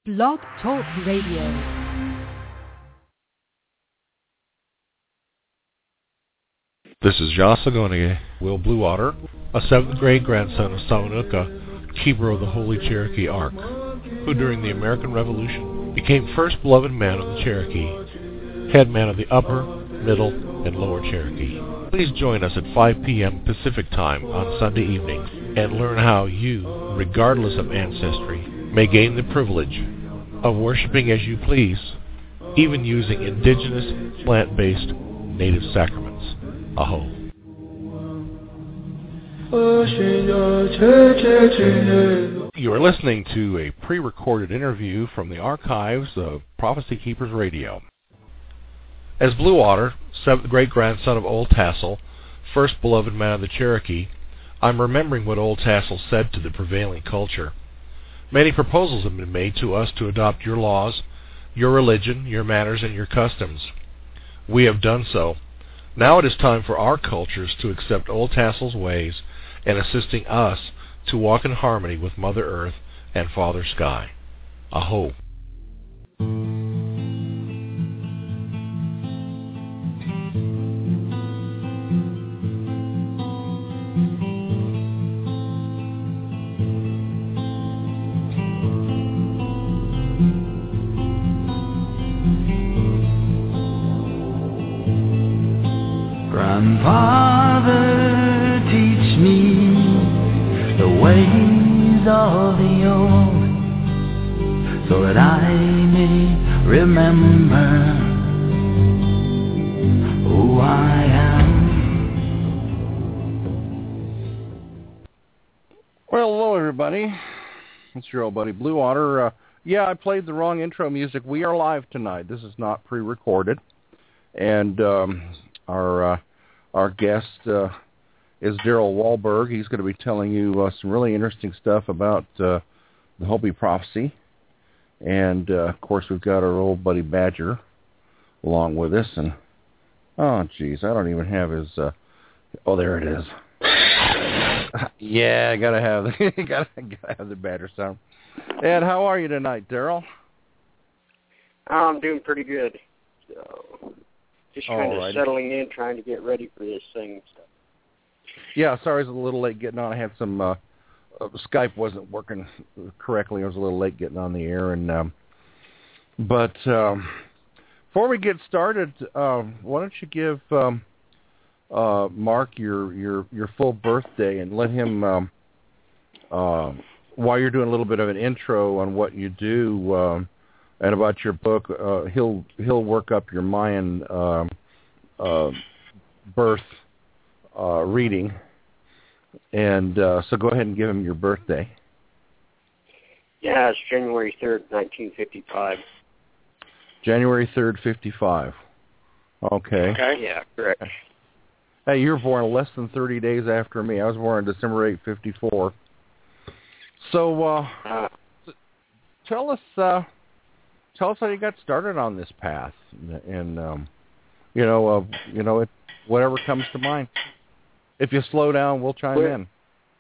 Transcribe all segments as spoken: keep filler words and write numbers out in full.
Blog Talk Radio. This is Yasagone Will Bluewater, a seventh grade grandson of Samanuka, keeper of the Holy Cherokee Ark, who during the American Revolution became first beloved man of the Cherokee, head man of the Upper, Middle, and Lower Cherokee. Please join us at five p.m. Pacific Time on Sunday evenings and learn how you, regardless of ancestry, may gain the privilege of worshiping as you please, even using indigenous, plant-based, native sacraments. Aho. You are listening to a pre-recorded interview from the archives of Prophecy Keepers Radio. As Bluewater, seventh great-grandson of Old Tassel, first beloved man of the Cherokee, I'm remembering what Old Tassel said to the prevailing culture. Many proposals have been made to us to adopt your laws, your religion, your manners, and your customs. We have done so. Now it is time for our cultures to accept Old Tassel's ways and assisting us to walk in harmony with Mother Earth and Father Sky. Aho. Grandfather, teach me the ways of the old, so that I may remember who I am. Well, hello everybody. It's your old buddy Bluewater. Uh, yeah, I played the wrong intro music. We are live tonight. This is not pre-recorded. And um, our uh, our guest uh, is Daryl Wahlberg. He's going to be telling you uh, some really interesting stuff about uh, the Hopi prophecy. And, uh, of course, we've got our old buddy Badger along with us. And, oh, geez, I don't even have his... Uh, oh, there it is. yeah, I got to have the gotta, gotta have the Badger sound. And how are you tonight, Daryl? I'm doing pretty good. So... Just kind Alrighty. of settling in, trying to get ready for this thing and stuff. Yeah, sorry I was a little late getting on. I had some, uh, uh, Skype wasn't working correctly. I was a little late getting on the air. and um, But um, before we get started, uh, why don't you give um, uh, Mark your, your, your full birthday and let him, um, uh, while you're doing a little bit of an intro on what you do, um, and about your book, uh, he'll he'll work up your Mayan uh, uh, birth uh, reading, and uh, so go ahead and give him your birthday. Yeah, it's January third, nineteen fifty-five. January third, fifty-five. Okay. Okay. Yeah, correct. Hey, you were born less than thirty days after me. I was born on December eighth, fifty-four. So, uh, Uh, tell us. Uh, Tell us how you got started on this path, and um, you know, uh, you know, it, whatever comes to mind. If you slow down, we'll chime well, in.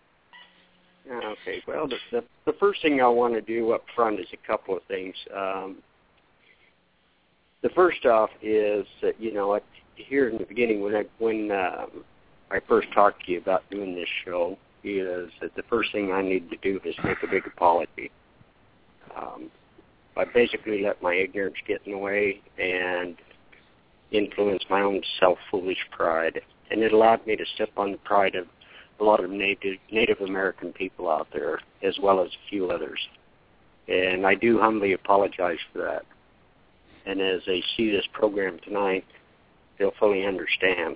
Okay. Well, the, the the first thing I want to do up front is a couple of things. Um, the first off is that you know, at, here in the beginning when I when um, I first talked to you about doing this show, is that the first thing I need to do is make a big apology. Um, I basically let my ignorance get in the way and influence my own self-foolish pride. And it allowed me to step on the pride of a lot of Native, Native American people out there, as well as a few others. And I do humbly apologize for that. And as they see this program tonight, they'll fully understand.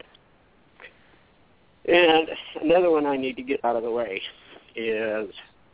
And another one I need to get out of the way is...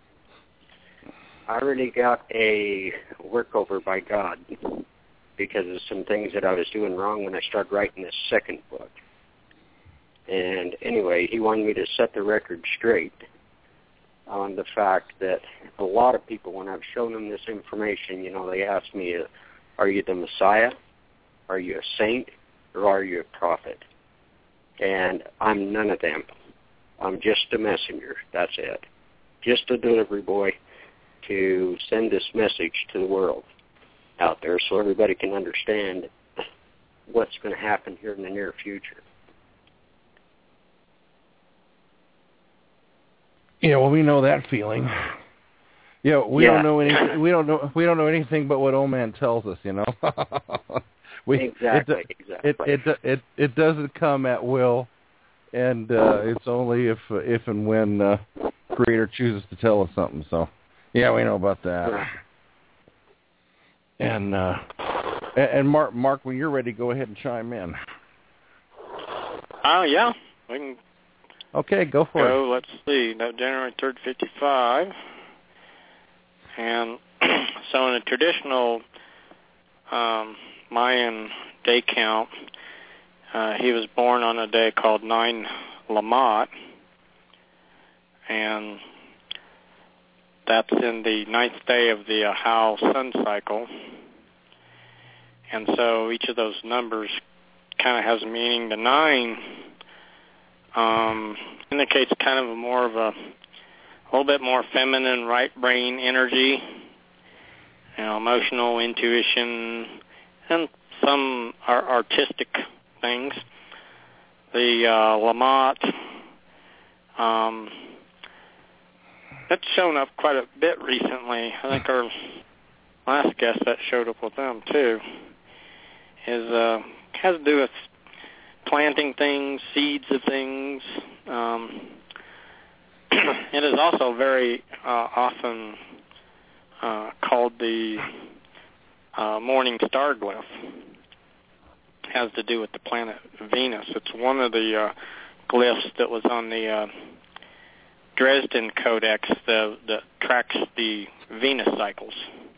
I really got a workover by God because of some things that I was doing wrong when I started writing this second book. And anyway, he wanted me to set the record straight on the fact that a lot of people, when I've shown them this information, you know, they ask me, are you the Messiah? Are you a saint? Or are you a prophet? And I'm none of them. I'm just a messenger. That's it. Just a delivery boy to send this message to the world out there so everybody can understand what's going to happen here in the near future. Yeah, well, we know that feeling. Yeah, we yeah. don't know anything. We don't know. We don't know anything but what old man tells us. You know. we, exactly. It, exactly. It, it it it it doesn't come at will, and uh, it's only if if and when uh, Creator chooses to tell us something. So, yeah, we know about that. Right. And uh, and Mark, Mark, when you're ready, go ahead and chime in. Oh yeah, we can. Okay, go for go, it. Let's see. No, January third, fifty-five. And so in a traditional um, Mayan day count, uh, he was born on a day called Nine Lammat, and that's in the ninth day of the Ahau sun cycle. And so each of those numbers kind of has a meaning. The nine um, indicates kind of a more of a a little bit more feminine right brain energy, you know, emotional intuition, and some are artistic things. The uh, Lammat, um, that's shown up quite a bit recently. I think our last guest that showed up with them too is uh, has to do with planting things, seeds of things. Um, It is also very uh, often uh, called the uh, morning star glyph. It has to do with the planet Venus. It's one of the uh, glyphs that was on the uh, Dresden Codex that, that tracks the Venus cycles.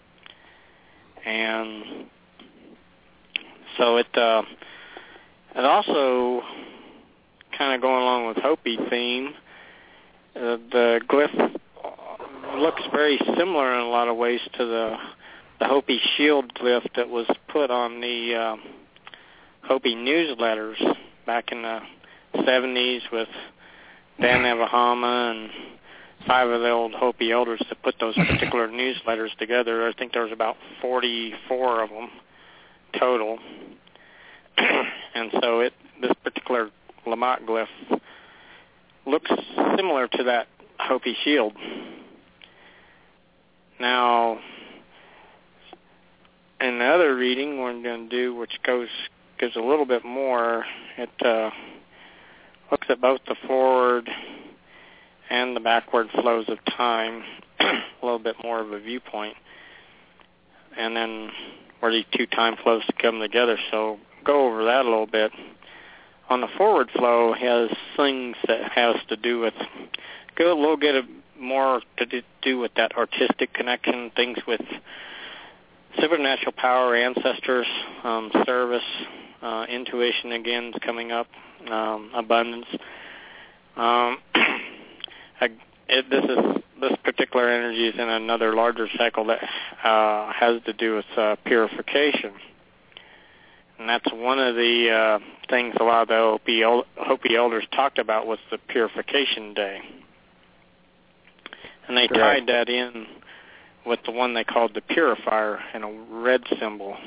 And so it, uh, it also, kind of going along with Hopi theme, Uh, the glyph looks very similar in a lot of ways to the the Hopi shield glyph that was put on the uh, Hopi newsletters back in the seventies with Dan Navahama and five of the old Hopi elders that put those particular newsletters together. I think there was about forty-four of them total. And so it this particular Lammat glyph looks similar to that Hopi shield. Now, in the other reading we're going to do, which goes gives a little bit more, it uh, looks at both the forward and the backward flows of time, a little bit more of a viewpoint, and then where these two time flows come together. So go over that a little bit. On the forward flow has things that has to do with, go a little bit of more to do with that artistic connection, things with supernatural power, ancestors, um, service, uh, intuition again is coming up, um, abundance. Um, I, it, this is this particular energy is in another larger cycle that uh, has to do with uh, purification. And that's one of the uh, things a lot of the Hopi, Hopi elders talked about was the purification day. And they tied that in with the one they called the purifier in a red symbol.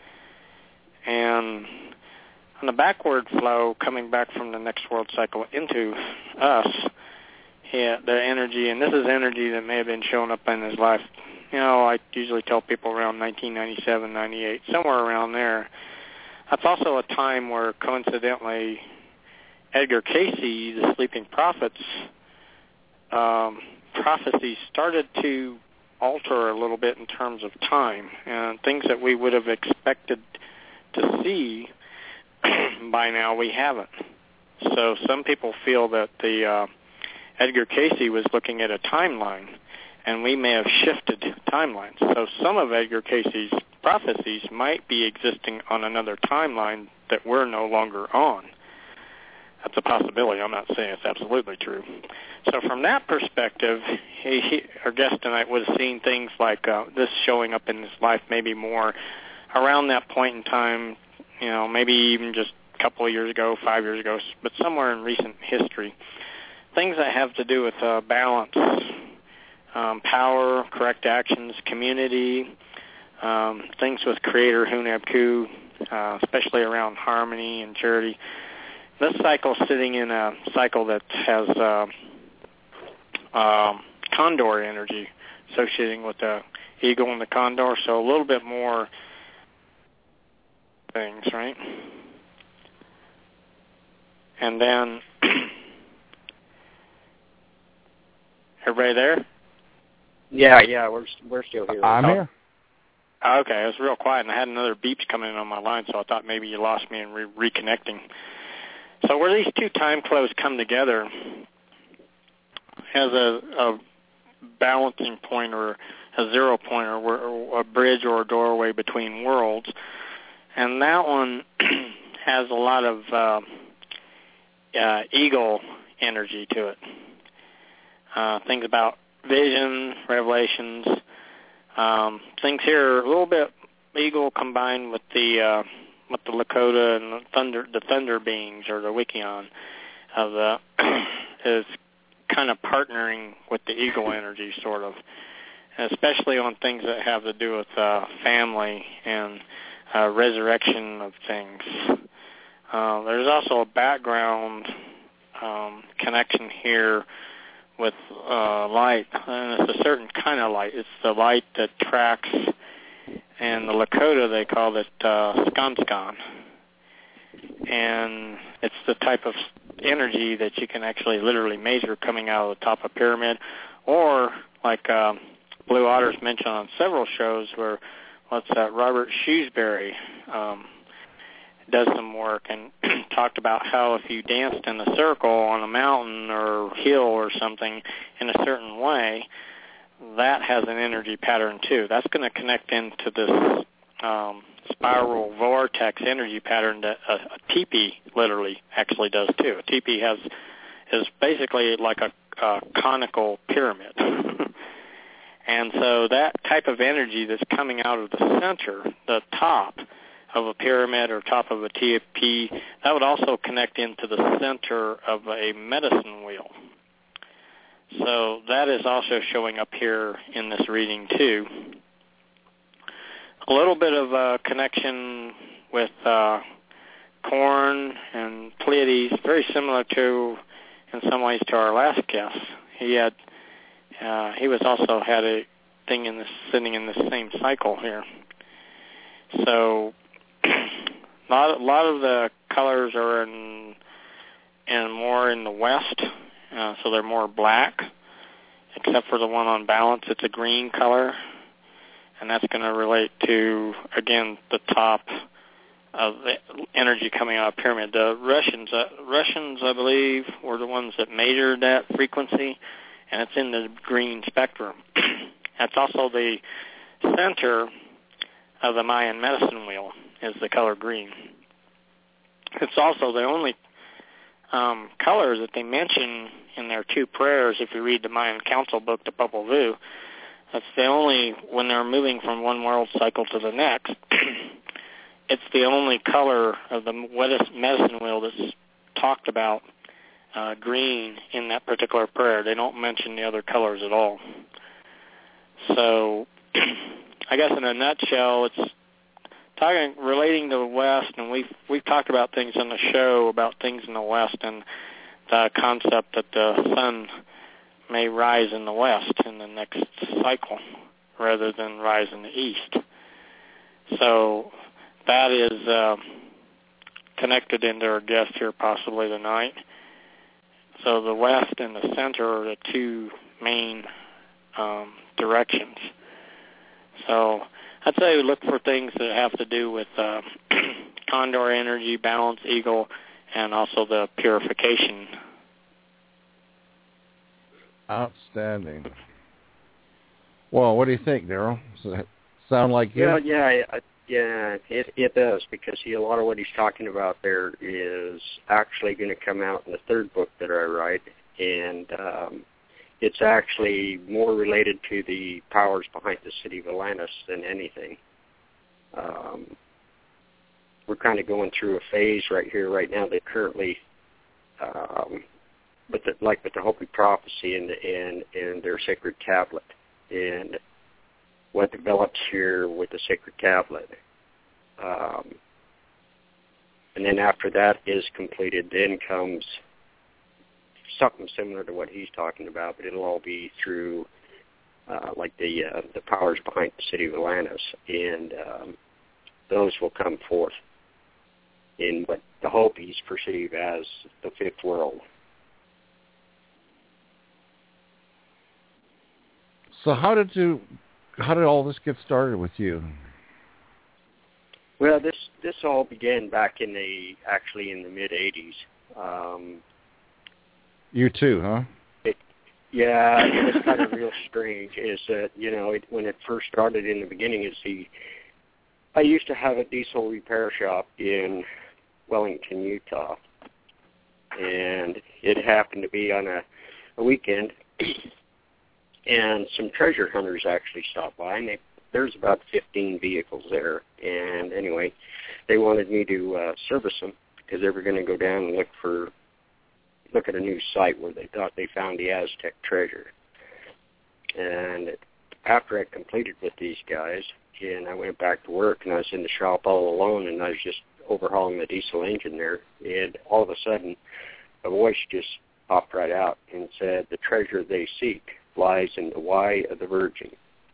And on the backward flow, coming back from the next world cycle into us, yeah, the energy, and this is energy that may have been showing up in his life. You know, I usually tell people around nineteen ninety-seven, ninety-eight, somewhere around there. That's also a time where, coincidentally, Edgar Cayce, the Sleeping Prophets, um, prophecies started to alter a little bit in terms of time, and things that we would have expected to see by now we haven't. So some people feel that the uh, Edgar Cayce was looking at a timeline, and we may have shifted timelines. So some of Edgar Cayce's prophecies might be existing on another timeline that we're no longer on. That's a possibility. I'm not saying it's absolutely true. So from that perspective, he, he, our guest tonight would have seen things like uh, this showing up in his life maybe more around that point in time, you know, maybe even just a couple of years ago, five years ago, but somewhere in recent history. Things that have to do with uh, balance um, power, correct actions, community, um, things with Creator Hunab Ku, uh, especially around harmony and charity. This cycle is sitting in a cycle that has uh, um, condor energy associating with the eagle and the condor, so a little bit more things, right? And then, everybody there? Yeah, yeah, we're we're still here. I'm oh. here. Okay, it was real quiet, and I had another beeps coming in on my line, so I thought maybe you lost me in re- reconnecting. So where these two time flows come together has a, a balancing point or a zero point or, or a bridge or a doorway between worlds, and that one has a lot of uh, uh, eagle energy to it. Uh, things about vision, revelations, um, things here a little bit eagle combined with the uh, with the Lakota and the thunder, the thunder beings or the Wikion of the is kind of partnering with the eagle energy, sort of, especially on things that have to do with uh, family and uh, resurrection of things. Uh, there's also a background um, connection here with uh, light, and it's a certain kind of light. It's the light that tracks, and the Lakota, they call it uh, Skanskan. And it's the type of energy that you can actually literally measure coming out of the top of a pyramid, or like uh, Blue Otter's mentioned on several shows where, what's that, Robert Shrewsbury um, does some work and talked about how if you danced in a circle on a mountain or hill or something in a certain way, that has an energy pattern too. That's going to connect into this um, spiral vortex energy pattern that a, a teepee literally actually does too. A teepee has is basically like a, a conical pyramid. And so that type of energy that's coming out of the center, the top of a pyramid or top of a teepee, that would also connect into the center of a medicine wheel. So that is also showing up here in this reading too. A little bit of a connection with uh, Corn and Pleiades, very similar to, in some ways, to our last guest. He had, uh, he was also had a thing in this sitting in this same cycle here. So a lot, a lot of the colors are in, in more in the west, uh, so they're more black, except for the one on balance. It's a green color, and that's going to relate to, again, the top of the energy coming out of the pyramid. The Russians, uh, Russians, I believe, were the ones that measured that frequency, and it's in the green spectrum. That's also the center of the Mayan medicine wheel, is the color green. It's also the only um, color that they mention in their two prayers. If you read the Mayan Council book, the Popol Vuh, that's the only, when they're moving from one world cycle to the next, it's the only color of the medicine wheel that's talked about, uh, green, in that particular prayer. They don't mention the other colors at all. So I guess in a nutshell, it's talking, relating to the West, and we've, we've talked about things on the show about things in the West and the concept that the sun may rise in the West in the next cycle rather than rise in the East. So that is uh, connected into our guest here possibly tonight. So the West and the center are the two main um, directions. So I'd say we look for things that have to do with uh, condor energy, balance, eagle, and also the purification. Outstanding. Well, what do you think, Daryl? Does it sound like you? Yeah, yeah, I, yeah, it it does, because see, a lot of what he's talking about there is actually going to come out in the third book that I write, and um, it's actually more related to the powers behind the city of Atlantis than anything. Um, we're kind of going through a phase right here, right now, that currently um, but the, like with the Hopi prophecy and, and, and their sacred tablet, and what develops here with the sacred tablet. Um, and then after that is completed, then comes something similar to what he's talking about, but it'll all be through uh, like the uh, the powers behind the city of Atlantis, and um, those will come forth in what the Hopis perceive as the fifth world. So how did you, how did all this get started with you? Well, this this all began back in the actually in the mid eighties. Um, you too, huh? It, yeah, it was kind of real strange. Is that you know it, when it first started in the beginning is the I used to have a diesel repair shop in Wellington, Utah, and it happened to be on a, a weekend, and some treasure hunters actually stopped by, and they, there's about fifteen vehicles there, and anyway, they wanted me to uh, service them because they were going to go down and look for, look at a new site where they thought they found the Aztec treasure. And after I completed with these guys, and I went back to work, and I was in the shop all alone, and I was just overhauling the diesel engine there, and all of a sudden, a voice just popped right out and said, "The treasure they seek lies in the Y of the Virgin."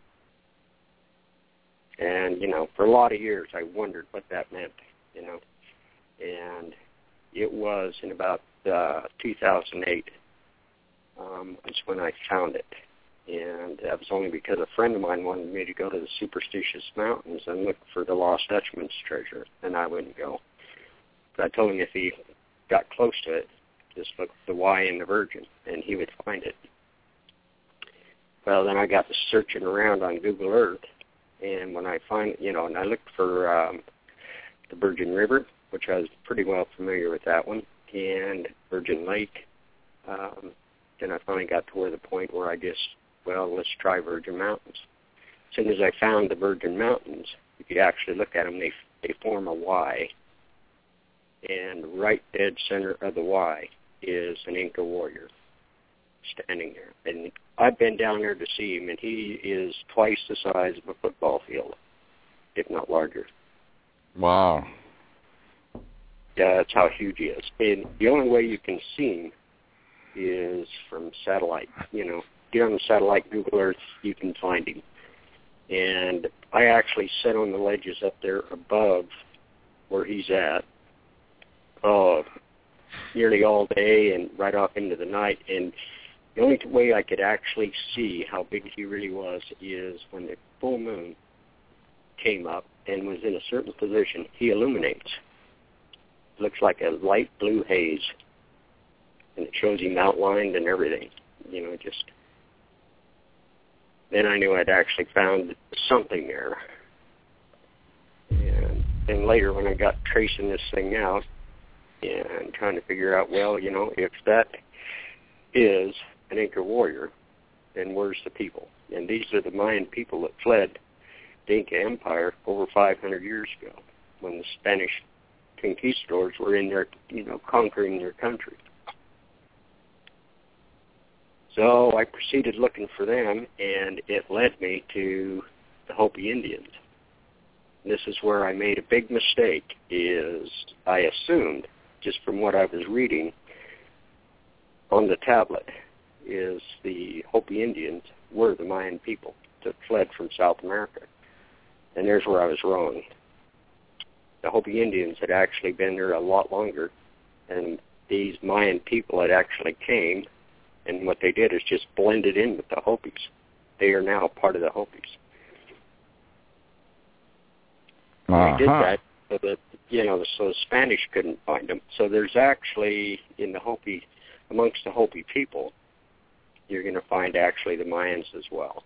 And, you know, for a lot of years, I wondered what that meant, you know, and it was in about uh, two thousand eight um, is when I found it. And that was only because a friend of mine wanted me to go to the Superstitious Mountains and look for the Lost Dutchman's treasure, and I wouldn't go. But I told him if he got close to it, just look for the Y in the Virgin, and he would find it. Well, then I got to searching around on Google Earth, and when I find, you know, and I looked for um, the Virgin River, which I was pretty well familiar with that one, and Virgin Lake. Um, then I finally got to where the point where I just, well, let's try Virgin Mountains. As soon as I found the Virgin Mountains, if you actually look at them, they they form a Y. And right dead center of the Y is an Inca warrior standing there. And I've been down there to see him, and he is twice the size of a football field, if not larger. Wow. Yeah, that's how huge he is. And the only way you can see him is from satellite. You know, get on the satellite, Google Earth, you can find him. And I actually sat on the ledges up there above where he's at, uh, nearly all day and right off into the night. And the only way I could actually see how big he really was is when the full moon came up and was in a certain position, he illuminates. It looks like a light blue haze. And it shows him outlined and everything. You know, just... Then I knew I'd actually found something there. And then later when I got tracing this thing out and trying to figure out, well, you know, if that is an Inca warrior, then where's the people? And these are the Mayan people that fled the Inca Empire over five hundred years ago when the Spanish conquistadors were in there, you know, conquering their country. So I proceeded looking for them, and it led me to the Hopi Indians. This is where I made a big mistake, is I assumed, just from what I was reading on the tablet, is the Hopi Indians were the Mayan people that fled from South America. And there's where I was wrong. The Hopi Indians had actually been there a lot longer, and these Mayan people had actually came, and what they did is just blended in with the Hopis. They are now part of the Hopis. Uh-huh. They did that so that, you know, so the Spanish couldn't find them. So there's actually, in the Hopi, amongst the Hopi people, you're going to find actually the Mayans as well.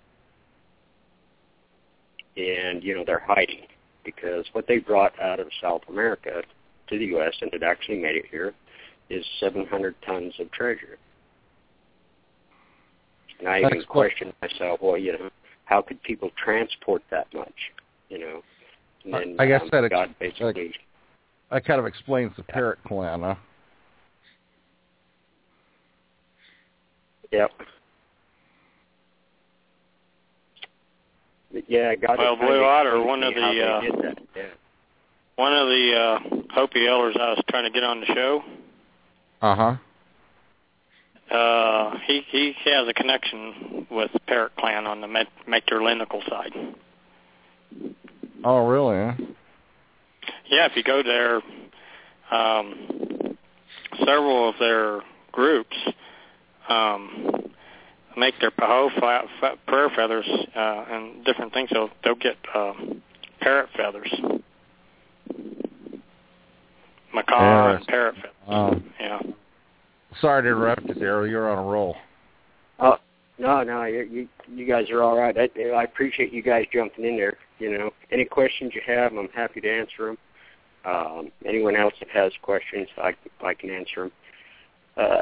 And, you know, they're hiding because what they brought out of South America to the U S, and it actually made it here, is seven hundred tons of treasure. And I even questioned myself, well, you know, how could people transport that much, you know? And then, I guess um, that, ex- God basically, that kind of explains the yeah. parrot clan, huh? Yep. Yeah, God. Well, Blue Otter, one of the uh, yeah. one of the uh, Hopi elders I was trying to get on the show. Uh huh. Uh, he he has a connection with the Parrot clan on the matrilineal side. Oh, really? Huh? Yeah, if you go there, um, several of their groups um, make their paho fa- prayer feathers uh, and different things. So they'll get uh, parrot feathers, macaw yeah, and parrot feathers. Um, yeah. Sorry to interrupt you, Daryl. You're on a roll. Oh no, no, you you, you guys are all right. I, I appreciate you guys jumping in there. You know, any questions you have, I'm happy to answer them. Um, anyone else that has questions, I I can answer them. Uh,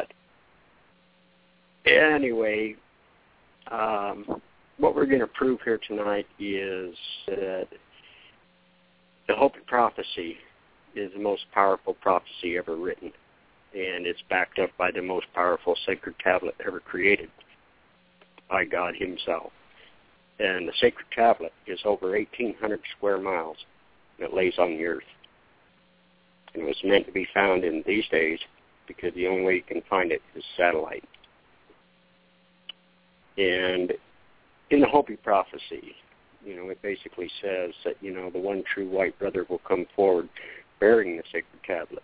anyway, um, what we're going to prove here tonight is that the Hopi prophecy is the most powerful prophecy ever written, and it's backed up by the most powerful sacred tablet ever created by God himself. And the sacred tablet is over eighteen hundred square miles, and it lays on the earth. And it was meant to be found in these days because the only way you can find it is satellite. And in the Hopi prophecy, you know, it basically says that, you know, the one true white brother will come forward bearing the sacred tablet.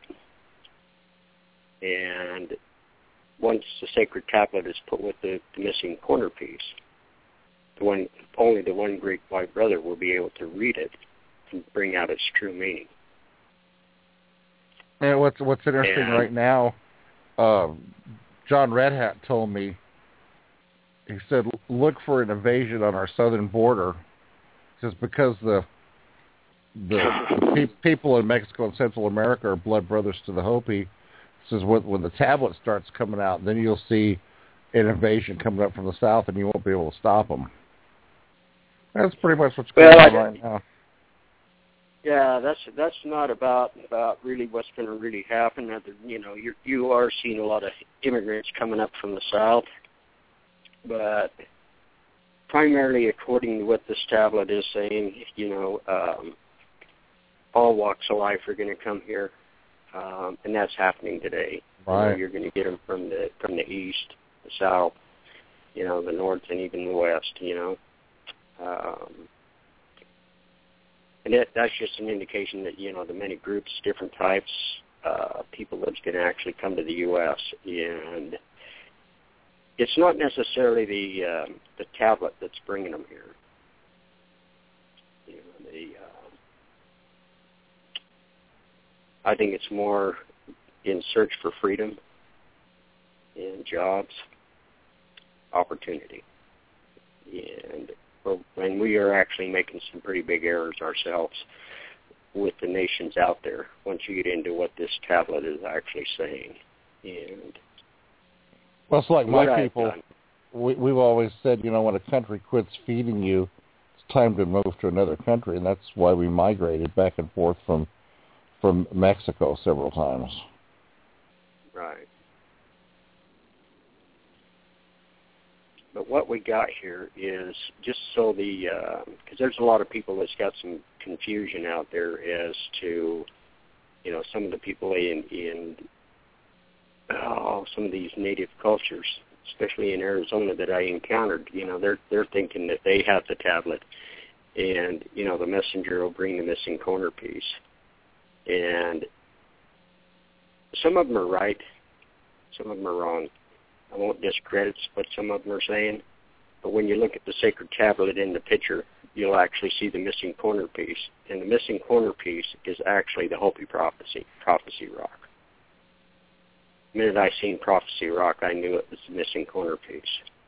And once the sacred tablet is put with the, the missing corner piece, the one only the one great white brother will be able to read it and bring out its true meaning. And what's what's interesting and, right now, uh, John Red Hat told me, he said, look for an invasion on our southern border, just because the the, the pe- people in Mexico and Central America are blood brothers to the Hopi. Says when, when the tablet starts coming out, then you'll see an invasion coming up from the south, and you won't be able to stop them. That's pretty much what's going well, on I, right now. Yeah, that's that's not about about really what's going to really happen. You know, you you are seeing a lot of immigrants coming up from the south, but primarily according to what this tablet is saying, you know, um, all walks of life are going to come here, um, and that's happening today. Right. You know, you're going to get them from the from the east, the south, you know, the north, and even the west. You know. Um, And that, that's just an indication that, you know, the many groups, different types, uh, people that's going to actually come to the U S And it's not necessarily the um, the tablet that's bringing them here. You know, the, uh, I think it's more in search for freedom and jobs, opportunity. And when we are actually making some pretty big errors ourselves with the nations out there once you get into what this tablet is actually saying. And well, it's like my people, we, we've always said, you know, when a country quits feeding you, it's time to move to another country, and that's why we migrated back and forth from from Mexico several times. Right. But what we got here is just so the, because uh, there's a lot of people that's got some confusion out there as to, you know, some of the people in, in oh, some of these native cultures, especially in Arizona that I encountered, you know, they're they're thinking that they have the tablet and, you know, the messenger will bring the missing corner piece. And some of them are right, some of them are wrong. I won't discredit what some of them are saying, but when you look at the sacred tablet in the picture, you'll actually see the missing corner piece. And the missing corner piece is actually the Hopi prophecy, Prophecy Rock. The minute I seen Prophecy Rock, I knew it was the missing corner piece.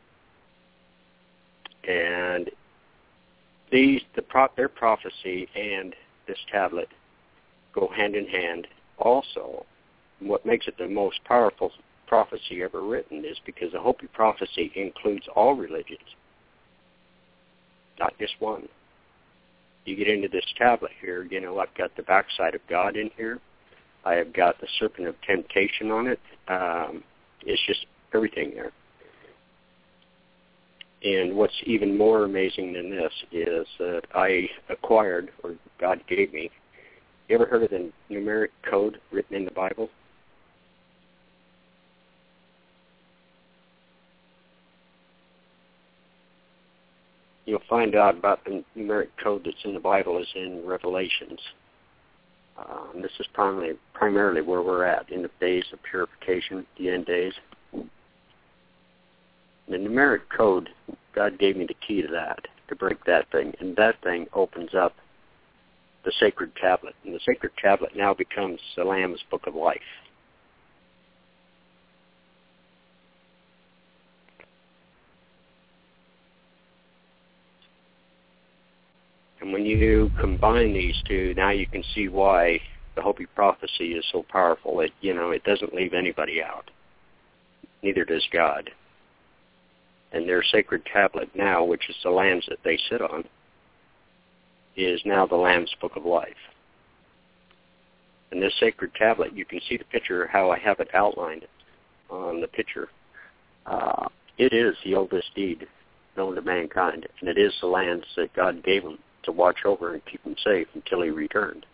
And these, the pro- their prophecy and this tablet go hand in hand. Also, what makes it the most powerful prophecy ever written is because the Hopi prophecy includes all religions, not just one. You get into this tablet here, you know, I've got the backside of God in here. I have got the serpent of temptation on it. Um, it's just everything there. And what's even more amazing than this is that I acquired, or God gave me, you ever heard of the numeric code written in the Bible? You'll find out about the numeric code that's in the Bible is in Revelations. Um, this is primarily, primarily where we're at in the days of purification, the end days. The numeric code, God gave me the key to that, to break that thing, and that thing opens up the sacred tablet, and the sacred tablet now becomes the Lamb's Book of Life. And when you combine these two, now you can see why the Hopi prophecy is so powerful. It, you know, it doesn't leave anybody out. Neither does God. And their sacred tablet now, which is the lambs that they sit on, is now the Lamb's Book of Life. And this sacred tablet, you can see the picture, how I have it outlined on the picture. Uh, it is the oldest deed known to mankind, and it is the lands that God gave them to watch over and keep them safe until he returned.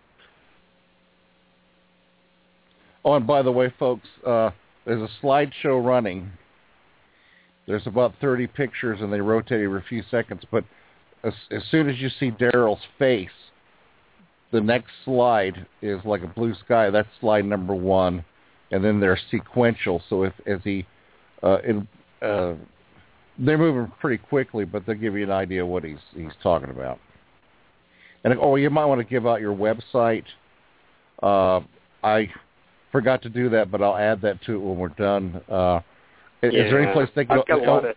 Oh, and by the way, folks, uh, there's a slideshow running. There's about thirty pictures, and they rotate every few seconds. But as, as soon as you see Daryl's face, the next slide is like a blue sky. That's slide number one, and then they're sequential. So if as he, uh, in, uh, they're moving pretty quickly, but they'll give you an idea of what he's he's talking about. And oh, you might want to give out your website. Uh, I forgot to do that, but I'll add that to it when we're done. Uh, Is yeah, there any place they can I've go? Got a lot of,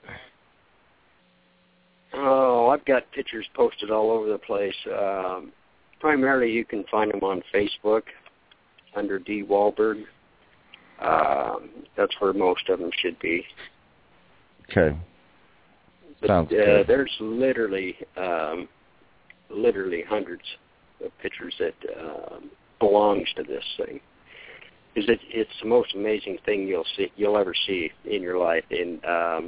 oh, I've got pictures posted all over the place. Um, primarily, you can find them on Facebook under D. Wahlberg. Um, that's where most of them should be. Okay. But, Sounds uh, good. There's literally, um, literally hundreds of pictures that um, belongs to this thing. Is it? It's the most amazing thing you'll see, you'll ever see in your life. And um,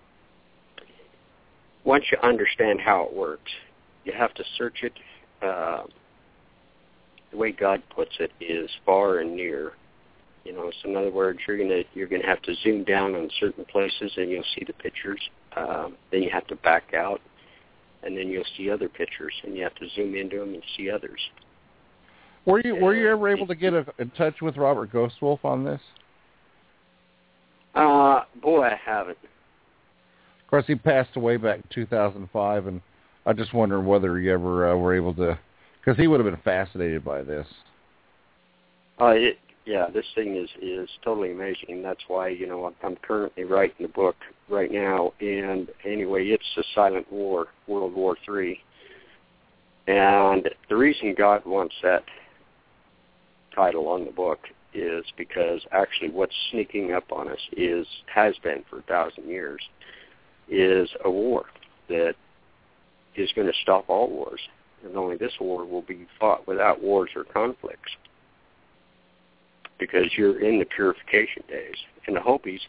once you understand how it works, you have to search it. Uh, the way God puts it is far and near. You know, so in other words, you're gonna you're gonna have to zoom down on certain places, and you'll see the pictures. Um, then you have to back out, and then you'll see other pictures, and you have to zoom into them and see others. Were you were you ever able to get a, in touch with Robert Ghostwolf on this? Uh, boy, I haven't. Of course, he passed away back in two thousand five, and I just wondering whether you ever uh, were able to, because he would have been fascinated by this. Uh, it, yeah, this thing is, is totally amazing. That's why, you know, I'm, I'm currently writing the book right now. And anyway, it's the Silent War, World War Three. And the reason God wants that title on the book is because actually what's sneaking up on us is, has been for a thousand years, is a war that is going to stop all wars. And only this war will be fought without wars or conflicts, because you're in the purification days. And the Hopis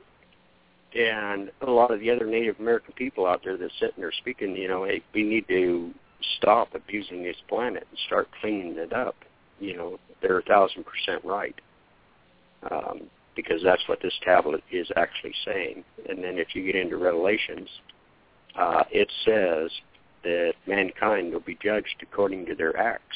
and a lot of the other Native American people out there that's sitting there speaking, you know, hey, we need to stop abusing this planet and start cleaning it up. You know, they're a thousand percent right, um, because that's what this tablet is actually saying. And then if you get into Revelations, uh, it says that mankind will be judged according to their acts.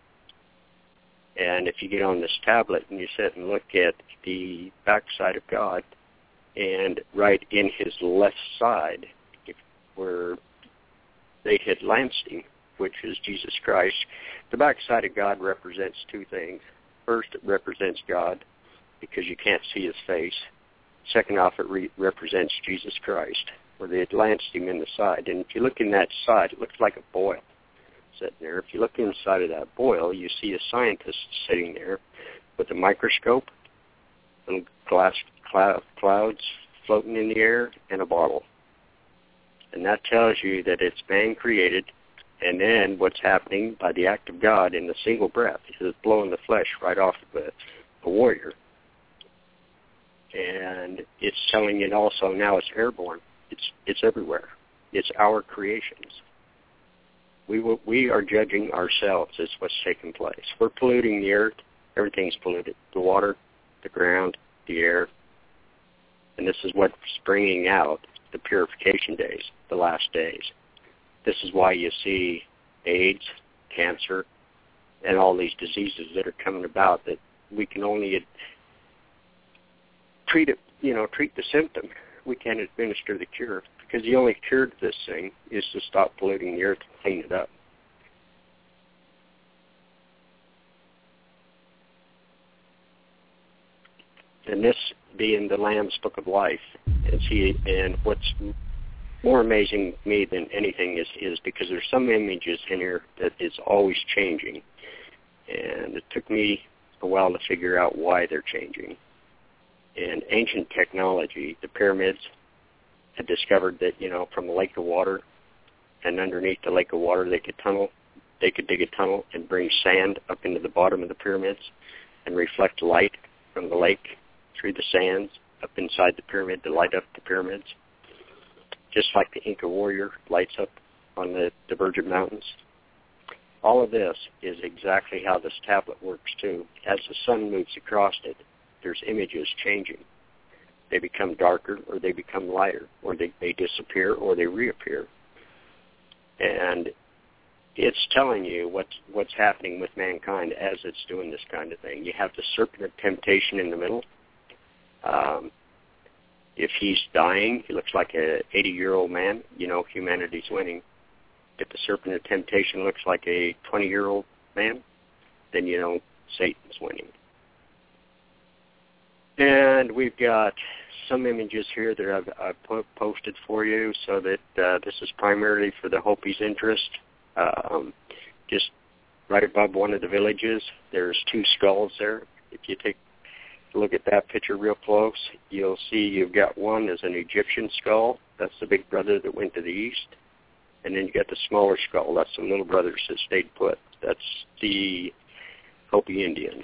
And if you get on this tablet and you sit and look at the backside of God, and right in his left side, if, where they had lanced him, which is Jesus Christ, the backside of God represents two things. First, it represents God, because you can't see his face. Second off, it re- represents Jesus Christ, where they had lanced him in the side. And if you look in that side, it looks like a boil sitting there. If you look inside of that boil, you see a scientist sitting there with a microscope, little glass cloud, clouds floating in the air, and a bottle. And that tells you that it's man-created, and then what's happening by the act of God in the single breath is blowing the flesh right off of the, the warrior. And it's telling you also now it's airborne. It's it's everywhere. It's our creations. We will, we are judging ourselves as what's taking place. We're polluting the earth. Everything's polluted. The water, the ground, the air. And this is what's bringing out the purification days, the last days. This is why you see AIDS, cancer, and all these diseases that are coming about that we can only treat it, you know, treat the symptom. We can't administer the cure because the only cure to this thing is to stop polluting the earth and clean it up. And this being the Lamb's Book of Life, and see, and what's more amazing to me than anything is, is because there's some images in here that is always changing. And it took me a while to figure out why they're changing. In ancient technology, the pyramids had discovered that, you know, from the lake of water and underneath the lake of water they could tunnel, they could dig a tunnel and bring sand up into the bottom of the pyramids and reflect light from the lake through the sands up inside the pyramid to light up the pyramids. Just like the Inca warrior lights up on the, the Virgin Mountains. All of this is exactly how this tablet works, too. As the sun moves across it, there's images changing. They become darker, or they become lighter, or they, they disappear, or they reappear. And it's telling you what's, what's happening with mankind as it's doing this kind of thing. You have the serpent of temptation in the middle. Um, if he's dying, he looks like an eighty-year-old man. You know, humanity's winning. If the serpent of temptation looks like a twenty-year-old man, then you know Satan's winning. And we've got some images here that I've, I've posted for you so that uh, this is primarily for the Hopi's interest. Um, just right above one of the villages, there's two skulls there. If you take a look at that picture real close, you'll see you've got one as an Egyptian skull. That's the big brother that went to the east. And then you got the smaller skull. That's the little brothers that stayed put. That's the Hopi Indians.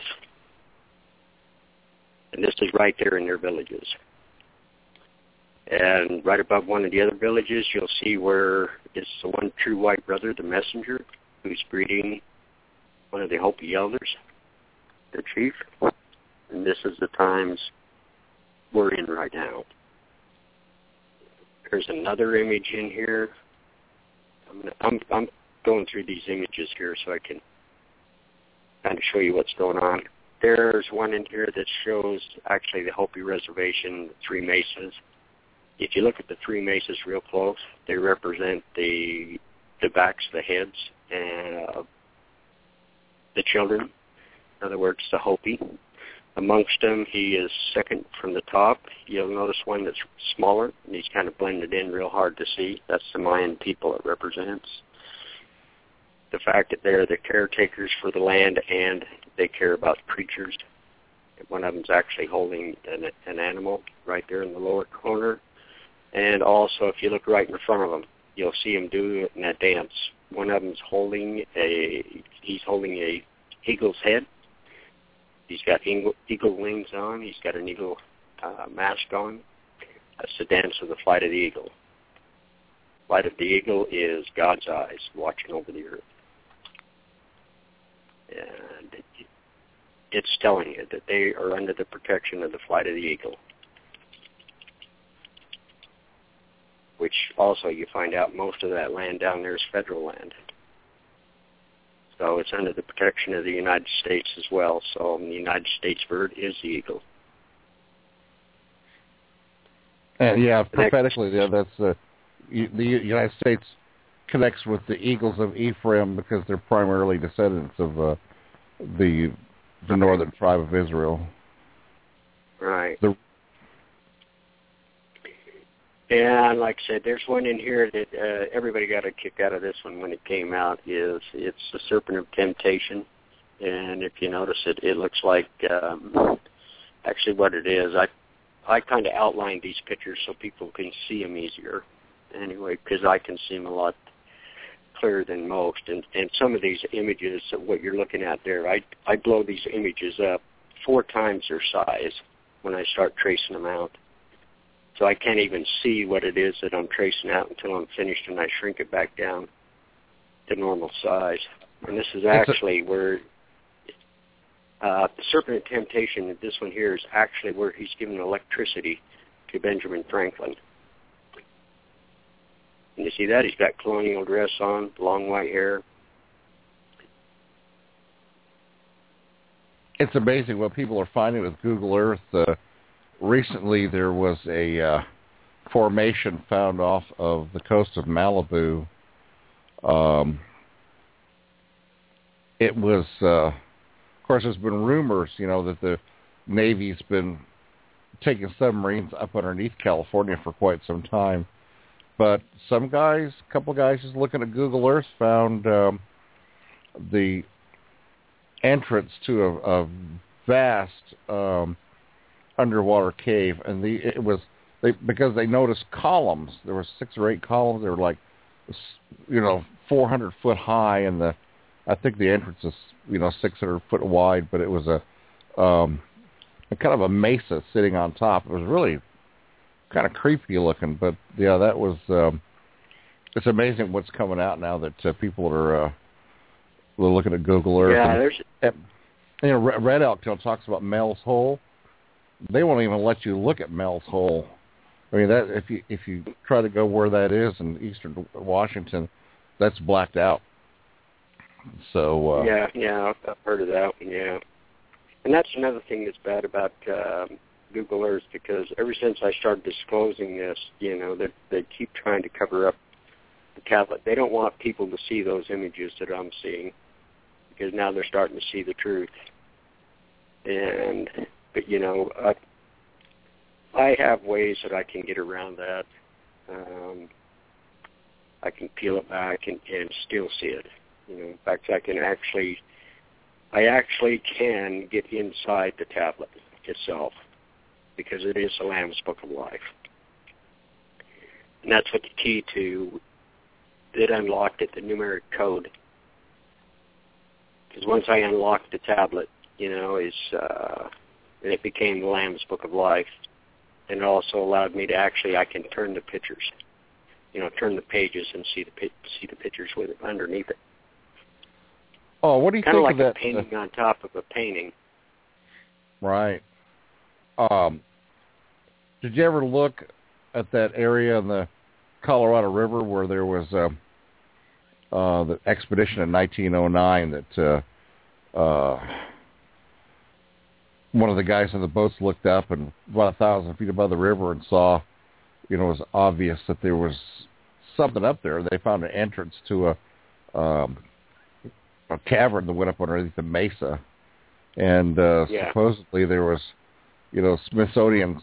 And this is right there in their villages. And right above one of the other villages, you'll see where it's the one true white brother, the messenger, who's greeting one of the Hopi elders, the chief. And this is the times we're in right now. There's another image in here. I'm, gonna, I'm, I'm going through these images here so I can kind of show you what's going on. There's one in here that shows actually the Hopi Reservation, the three mesas. If you look at the three mesas real close, they represent the the backs, the heads, and uh, the children. In other words, the Hopi. Amongst them, he is second from the top. You'll notice one that's smaller, and he's kind of blended in real hard to see. That's the Mayan people it represents. The fact that they're the caretakers for the land and they care about creatures. One of them's actually holding an, an animal right there in the lower corner. And also, if you look right in front of them, you'll see him do it in that dance. One of them's holding a, he's holding a eagle's head. He's got eagle, eagle wings on. He's got an eagle uh, mask on. That's the dance of the flight of the eagle. Flight of the eagle is God's eyes watching over the earth. And it's telling you that they are under the protection of the flight of the eagle. Which also you find out most of that land down there is federal land. So it's under the protection of the United States as well. So the United States bird is the eagle. And yeah, prophetically, yeah, that's uh, the United States connects with the eagles of Ephraim because they're primarily descendants of uh, the the northern tribe of Israel. Right. The, and like I said, there's one in here that uh, everybody got a kick out of this one when it came out. Is it's the Serpent of Temptation, and if you notice it, it looks like um, actually what it is. I I kind of outlined these pictures so people can see them easier. Anyway, because I can see them a lot clearer than most. And, and some of these images, what you're looking at there, I, I blow these images up four times their size when I start tracing them out. So I can't even see what it is that I'm tracing out until I'm finished, and I shrink it back down to normal size. And this is actually where uh, the Serpent of Temptation, this one here, is actually where he's giving electricity to Benjamin Franklin. And you see that? He's got colonial dress on, long white hair. It's amazing what people are finding with Google Earth. Uh, recently there was a uh, formation found off of the coast of Malibu. Um, it was, uh, of course, there's been rumors, you know, that the Navy's been taking submarines up underneath California for quite some time. But some guys, a couple guys just looking at Google Earth, found um, the entrance to a, a vast um, underwater cave, and the it was they because they noticed columns. There were six or eight columns. They were like, you know, four hundred foot high, and the I think the entrance is, you know, six hundred foot wide. But it was a, um, a kind of a mesa sitting on top. It was really kind of creepy looking, but yeah, that was. Um, it's amazing what's coming out now that uh, people are uh, looking at Google Earth. Yeah, and, there's. and, you know, Red Elk talks about Mel's Hole. They won't even let you look at Mel's Hole. I mean, that if you if you try to go where that is in eastern Washington, that's blacked out. So uh, yeah, yeah, I've heard of that one. Yeah, and that's another thing that's bad about um, Google Earth, because ever since I started disclosing this, you know, that they, they keep trying to cover up the tablet. They don't want people to see those images that I'm seeing, because now they're starting to see the truth. And but you know, I, I have ways that I can get around that. Um, I can peel it back and, and still see it. You know, in fact, I can actually, I actually can get inside the tablet itself, because it is the Lamb's Book of Life. And that's what the key to, it unlocked it, the numeric code. Because once I unlocked the tablet, you know, is uh, and it became the Lamb's Book of Life. And it also allowed me to actually, I can turn the pictures, you know, turn the pages and see the see the pictures with it underneath it. Oh, what do you Kind of think like of that? a painting uh, on top of a painting. Right. Um, did you ever look at that area in the Colorado River where there was uh, uh, the expedition in nineteen oh nine that uh, uh, one of the guys on the boats looked up and about a thousand feet above the river and saw, you know, it was obvious that there was something up there. They found an entrance to a um, a cavern that went up underneath the mesa, and uh, yeah. supposedly there was, you know, Smithsonian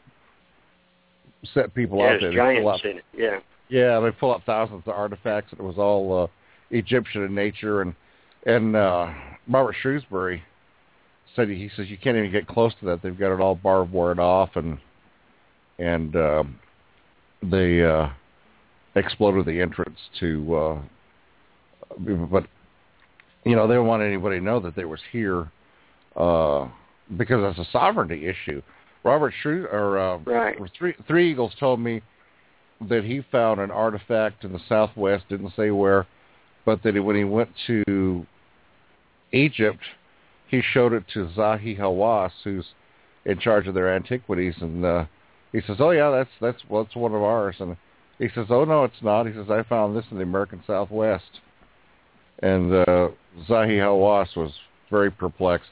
set people yeah, out there. Giants out, in it. Yeah. Yeah, they pull out thousands of artifacts, and it was all uh, Egyptian in nature. And and uh, Robert Shrewsbury said he says you can't even get close to that. They've got it all barbed wired off, and and uh, they uh, exploded the entrance to. Uh, but you know, they don't want anybody to know that they was here uh, because that's a sovereignty issue. Robert Shrew or uh, right. Three, Three Eagles told me that he found an artifact in the Southwest, didn't say where, but that when he went to Egypt, he showed it to Zahi Hawass, who's in charge of their antiquities, and uh, he says, "Oh yeah, that's that's well, that's one of ours." And he says, "Oh no, it's not." He says, "I found this in the American Southwest." And uh, Zahi Hawass was very perplexed.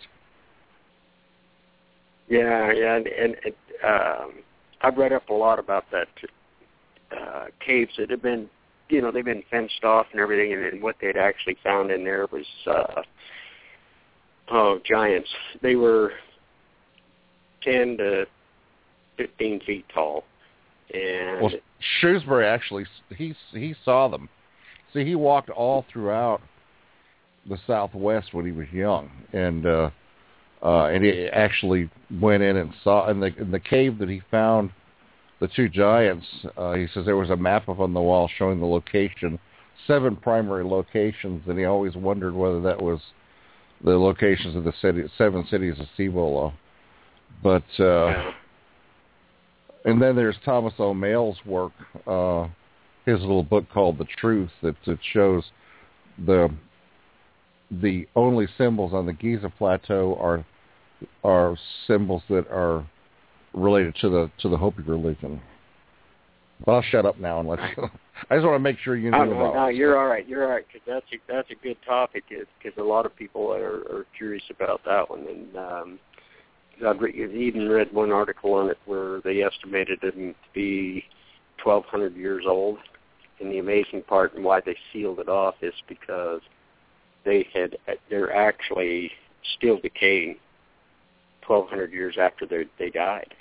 Yeah, yeah, and, and um, I've read up a lot about that uh, caves that have been, you know, they've been fenced off and everything, and, and what they'd actually found in there was, uh, oh, giants. They were ten to fifteen feet tall. And well, Shrewsbury actually, he he saw them. See, he walked all throughout the Southwest when he was young, and uh, uh, and he actually went in and saw in the in the cave that he found the two giants. Uh, he says there was a map up on the wall showing the location, seven primary locations, and he always wondered whether that was the locations of the city, seven cities of Cibola. But uh, And then there's Thomas O'Malley's work, uh, his little book called The Truth, that, that shows the the only symbols on the Giza Plateau are are symbols that are related to the to the Hopi religion. But I'll shut up now and let you. I just want to make sure you know oh, no, about no, it. you're all right. You're all right, because that's a, that's a good topic, because a lot of people are, are curious about that one. And um, I've re- even read one article on it where they estimated it to be twelve hundred years old. And the amazing part and why they sealed it off is because they had they're actually still decaying twelve hundred years after they they died.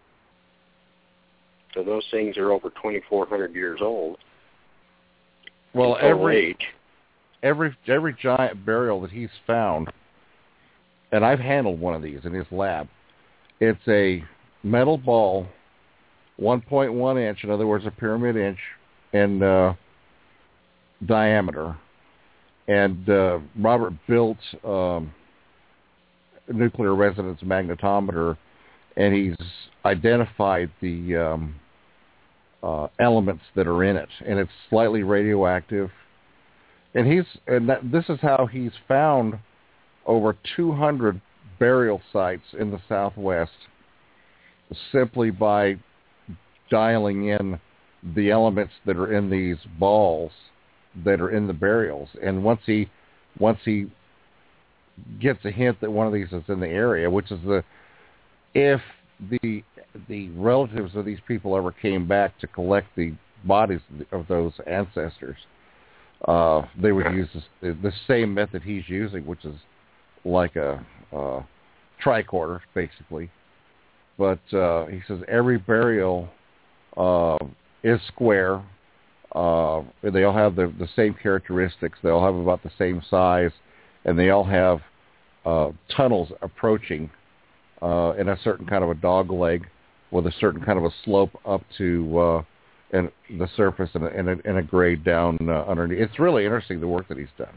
So those things are over twenty-four hundred years old. Well, every age. every every giant burial that he's found, and I've handled one of these in his lab. It's a metal ball, one point one inch, in other words, a pyramid inch in uh, diameter. And uh, Robert built um, a nuclear resonance magnetometer, and he's identified the um, uh, elements that are in it, and it's slightly radioactive. And he's and that, this is how he's found over two hundred burial sites in the Southwest, simply by dialing in the elements that are in these balls that are in the burials. And once he once he gets a hint that one of these is in the area, which is the if the the relatives of these people ever came back to collect the bodies of those ancestors, uh, they would use this, the same method he's using, which is like a uh, tricorder, basically. But uh, he says every burial uh, is square. Uh, they all have the, the same characteristics. They all have about the same size, and they all have uh, tunnels approaching uh, in a certain kind of a dog leg with a certain kind of a slope up to uh, and the surface and a, and, a, and a grade down uh, underneath. It's really interesting, the work that he's done.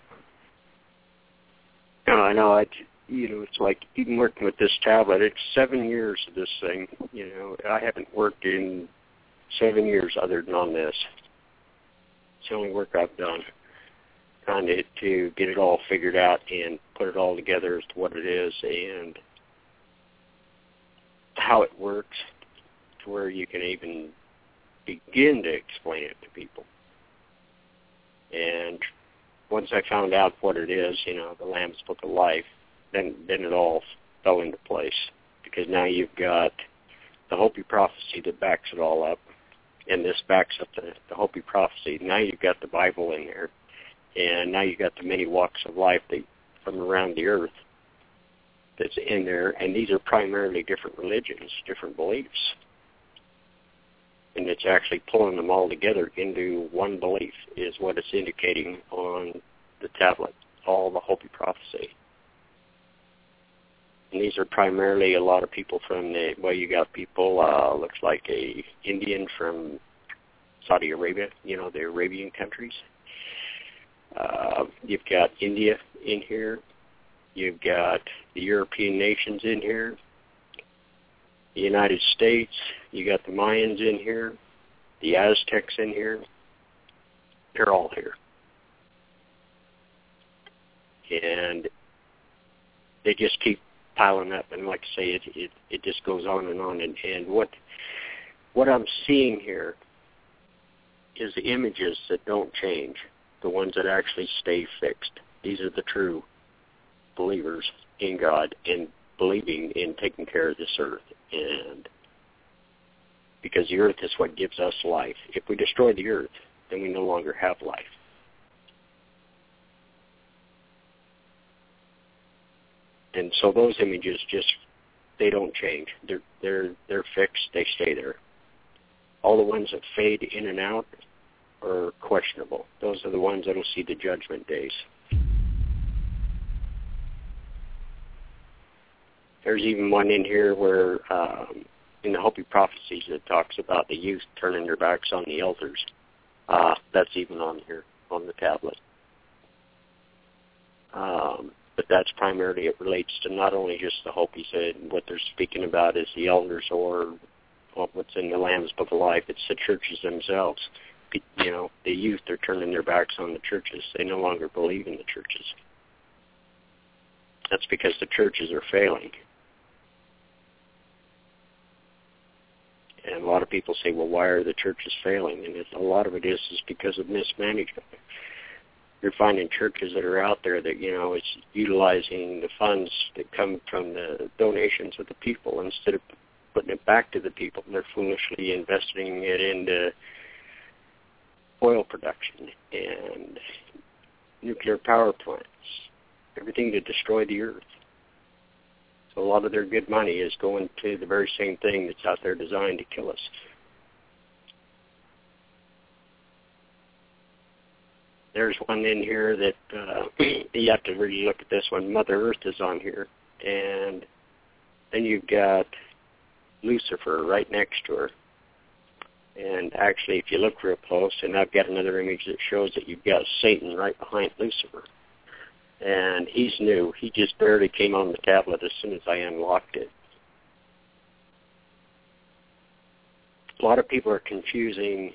No, I know. I, you know, it's like even working with this tablet. It's seven years of this thing. You know, I haven't worked in seven years other than on this. It's the only work I've done, trying to, to get it all figured out and put it all together as to what it is and how it works, to where you can even begin to explain it to people. And once I found out what it is, you know, the Lamb's Book of Life, then then it all fell into place, because now you've got the Hopi prophecy that backs it all up, and this backs up the, the Hopi prophecy. Now you've got the Bible in there, and now you've got the many walks of life that, from around the earth that's in there, and these are primarily different religions, different beliefs. And it's actually pulling them all together into one belief is what it's indicating on the tablet, all the Hopi prophecy. And these are primarily a lot of people from the, well, you got people, uh, looks like a Indian from Saudi Arabia, you know, the Arabian countries. Uh, you've got India in here. You've got the European nations in here. The United States, you got the Mayans in here, the Aztecs in here. They're all here. And they just keep piling up, and like I say, it it, it just goes on and on. And, and what what I'm seeing here is the images that don't change, the ones that actually stay fixed. These are the true believers in God and believing in taking care of this earth. And because the earth is what gives us life. If we destroy the earth, then we no longer have life. And so those images just, they don't change. They're they're they're fixed. They stay there. All the ones that fade in and out are questionable. Those are the ones that will see the judgment days. There's even one in here where, um, in the Hopi prophecies, it talks about the youth turning their backs on the elders. Uh, that's even on here, on the tablet. Um, but that's primarily, it relates to not only just the Hopis, and what they're speaking about is the elders or of what's in the Lamb's Book of Life. It's the churches themselves. You know, the youth are turning their backs on the churches. They no longer believe in the churches. That's because the churches are failing. And a lot of people say, well, why are the churches failing? And it's, a lot of it is, is because of mismanagement. You're finding churches that are out there that, you know, it's utilizing the funds that come from the donations of the people instead of putting it back to the people. They're foolishly investing it into oil production and nuclear power plants, everything to destroy the earth. So a lot of their good money is going to the very same thing that's out there designed to kill us. There's one in here that uh, you have to really look at this one. Mother Earth is on here. And then you've got Lucifer right next to her. And actually, if you look real close, and I've got another image that shows that you've got Satan right behind Lucifer. And he's new. He just barely came on the tablet as soon as I unlocked it. A lot of people are confusing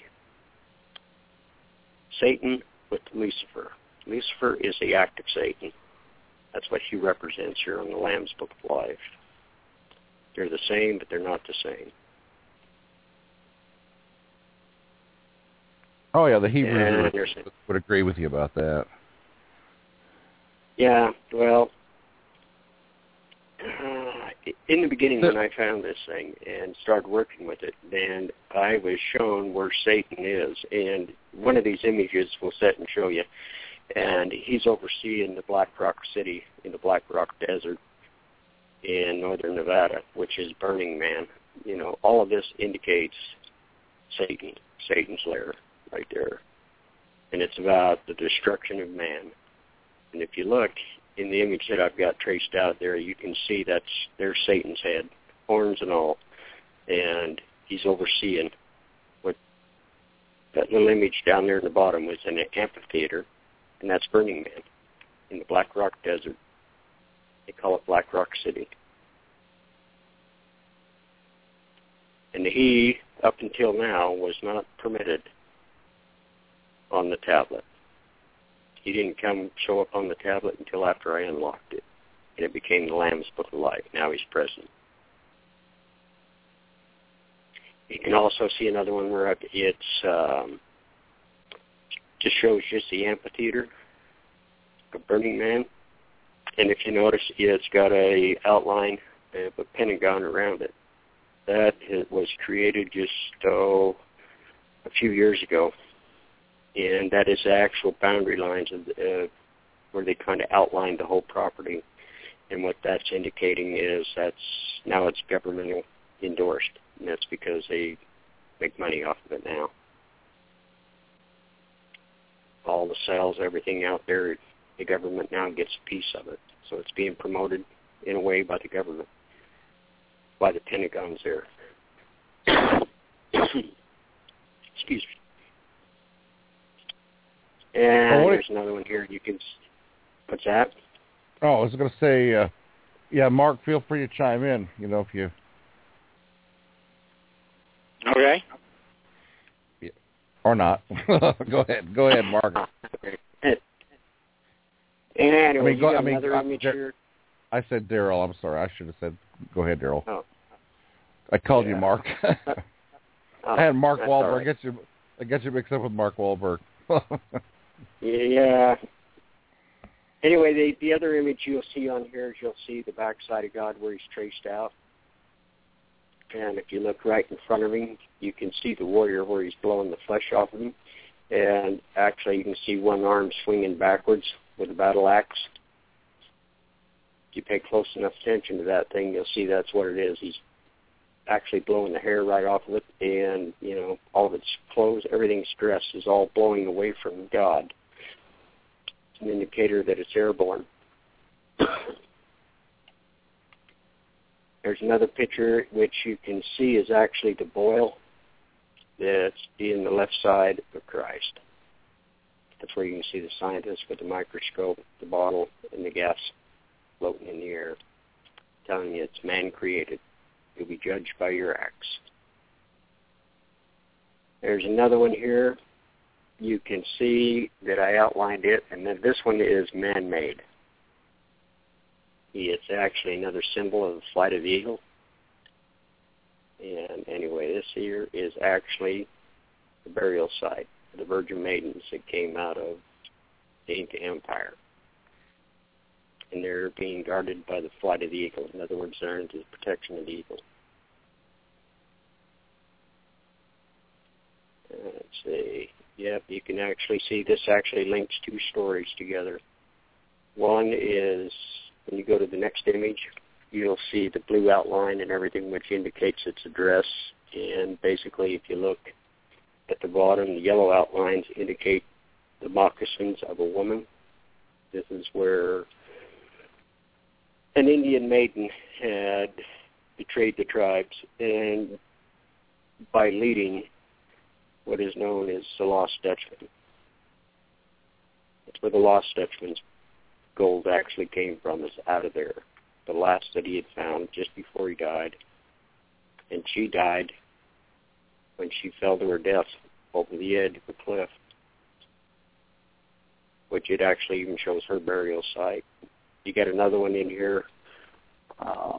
Satan with Lucifer. Lucifer is the act of Satan. That's what he represents here on the Lamb's Book of Life. They're the same, but they're not the same. Oh, yeah, the Hebrews would, would agree with you about that. Yeah, well, uh, in the beginning when I found this thing and started working with it, then I was shown where Satan is. And one of these images we'll set and show you. And he's overseeing the Black Rock City in the Black Rock Desert in northern Nevada, which is Burning Man. You know, all of this indicates Satan, Satan's lair right there. And it's about the destruction of man. And if you look in the image that I've got traced out there, you can see that's there's Satan's head, horns and all. And he's overseeing what that little image down there in the bottom was an amphitheater, and that's Burning Man in the Black Rock Desert. They call it Black Rock City. And he, up until now, was not permitted on the tablet. He didn't come show up on the tablet until after I unlocked it, and it became the Lamb's Book of Life. Now he's present. You can also see another one where it's um, just shows just the amphitheater of Burning Man, and if you notice, it's got a outline of a pentagon around it. That it was created just oh, a few years ago. And that is the actual boundary lines of the, uh, where they kind of outlined the whole property. And what that's indicating is that's now it's governmental endorsed, and that's because they make money off of it now. All the sales, everything out there, the government now gets a piece of it. So it's being promoted in a way by the government, by the Pentagons there. Excuse me. And oh, there's another one here. You can. What's that? Oh, I was going to say, uh, yeah, Mark, feel free to chime in. You know, if you. Okay. Yeah. Or not. Go ahead. Go ahead, Mark. And I mean, go, I mean, another I, image Dar- here. I said Daryl. I'm sorry. I should have said. Go ahead, Daryl. Oh. I called yeah. you Mark. oh, I had Mark Wahlberg. Right. I get you. I get you mixed up with Mark Wahlberg. Yeah. Anyway, the the other image you'll see on here is you'll see the backside of God where he's traced out. And if you look right in front of him, you can see the warrior where he's blowing the flesh off of him. And actually, you can see one arm swinging backwards with a battle axe. If you pay close enough attention to that thing, you'll see that's what it is. He's actually blowing the hair right off of it, and, you know, all of its clothes, everything's dressed is all blowing away from God. It's an indicator that it's airborne. There's another picture which you can see is actually the boil that's in the left side of Christ. That's where you can see the scientist with the microscope, the bottle, and the gas floating in the air, telling you it's man-created. You'll be judged by your acts. There's another one here. You can see that I outlined it, and then this one is man-made. It's actually another symbol of the flight of the eagle. And anyway, this here is actually the burial site of the Virgin Maidens that came out of the Inca Empire. And they're being guarded by the flight of the eagle. In other words, they're under the protection of the eagle. Let's see. Yep, you can actually see this actually links two stories together. One is, when you go to the next image, you'll see the blue outline and everything, which indicates its address. And basically, if you look at the bottom, the yellow outlines indicate the moccasins of a woman. This is where an Indian maiden had betrayed the tribes, and by leading what is known as the Lost Dutchman. That's where the Lost Dutchman's gold actually came from, is out of there. The last that he had found just before he died. And she died when she fell to her death over the edge of the cliff, which it actually even shows her burial site. You got another one in here. Uh,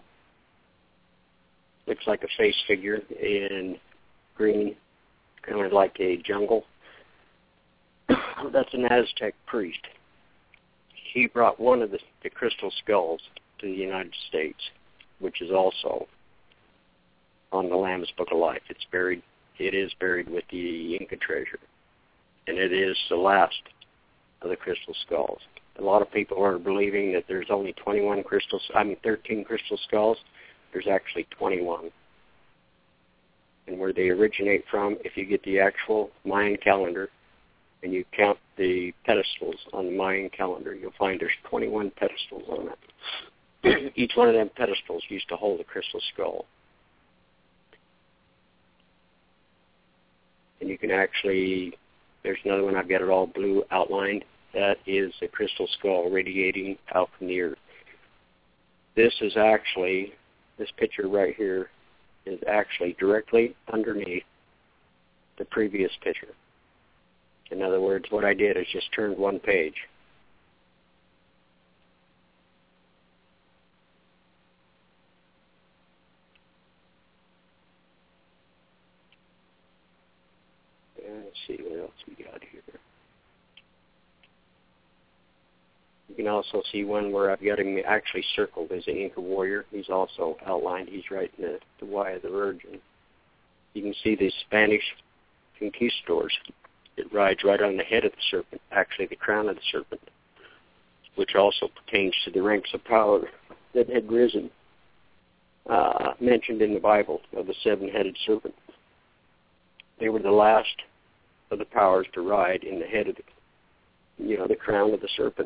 looks like a face figure in green, kind of like a jungle. That's an Aztec priest. He brought one of the, the crystal skulls to the United States, which is also on the Lamb's Book of Life. It's buried. It is buried with the Inca treasure, and it is the last of the crystal skulls. A lot of people are believing that there's only twenty-one crystals. I mean, thirteen crystal skulls. There's actually twenty-one. And where they originate from, if you get the actual Mayan calendar and you count the pedestals on the Mayan calendar, you'll find there's twenty-one pedestals on it. Each one of them pedestals used to hold a crystal skull. And you can actually, there's another one, I've got it all blue outlined. That is a crystal skull radiating out from the earth. This is actually, this picture right here is actually directly underneath the previous picture. In other words, what I did is just turned one page. And let's see what else we got here. You can also see one where I've got him actually circled as an Inca warrior. He's also outlined. He's right in the, the Y of the Virgin. You can see the Spanish conquistadors. It rides right on the head of the serpent, actually the crown of the serpent, which also pertains to the ranks of power that had risen, uh, mentioned in the Bible, of the seven-headed serpent. They were the last of the powers to ride in the head of the, you know, the crown of the serpent.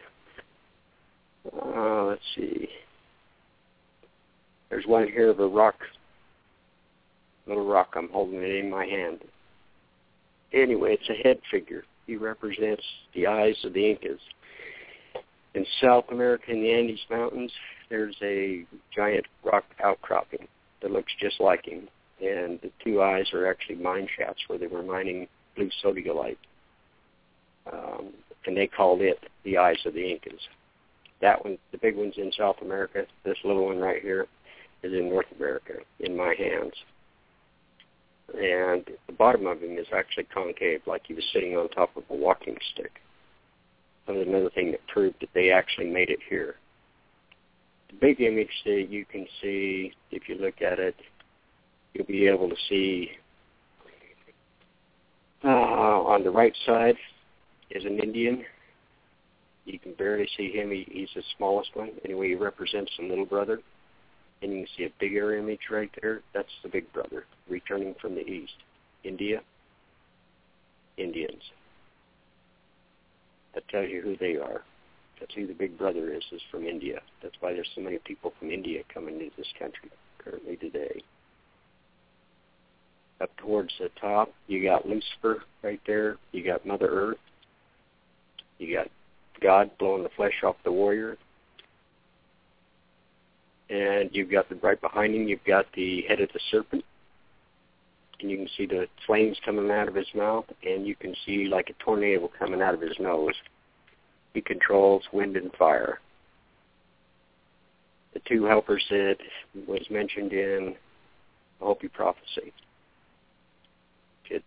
Uh, let's see. There's one here of a rock, little rock. I'm holding it in my hand. Anyway, it's a head figure. He represents the eyes of the Incas. In South America, in the Andes Mountains, there's a giant rock outcropping that looks just like him. And the two eyes are actually mine shafts where they were mining blue sodalite. Um, and they called it the eyes of the Incas. That one, the big one's in South America. This little one right here is in North America, in my hands. And the bottom of him is actually concave, like he was sitting on top of a walking stick. That was another thing that proved that they actually made it here. The big image that you can see, if you look at it, you'll be able to see uh, on the right side is an Indian. You can barely see him. He, he's the smallest one. Anyway, he represents the little brother. And you can see a bigger image right there. That's the big brother returning from the east. India, Indians. That tells you who they are. That's who the big brother is, is from India. That's why there's so many people from India coming to this country currently today. Up towards the top, you got Lucifer right there. You got Mother Earth. You got God blowing the flesh off the warrior. And you've got the, right behind him, you've got the head of the serpent. and you can see the flames coming out of his mouth, and you can see like a tornado coming out of his nose. He controls wind and fire. The two helpers that was mentioned in the Hopi prophecy. Good.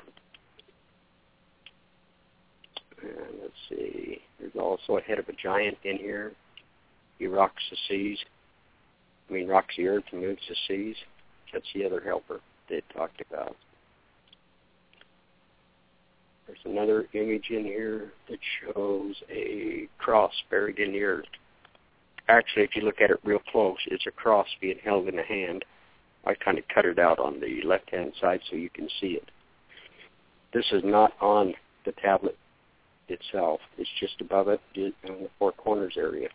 And let's see, there's also a head of a giant in here. He rocks the seas. I mean, rocks the earth and moves the seas. That's the other helper they talked about. There's another image in here that shows a cross buried in the earth. Actually, if you look at it real close, it's a cross being held in a hand. I kind of cut it out on the left-hand side so you can see it. This is not on the tablet itself. It's just above it in the four corners area.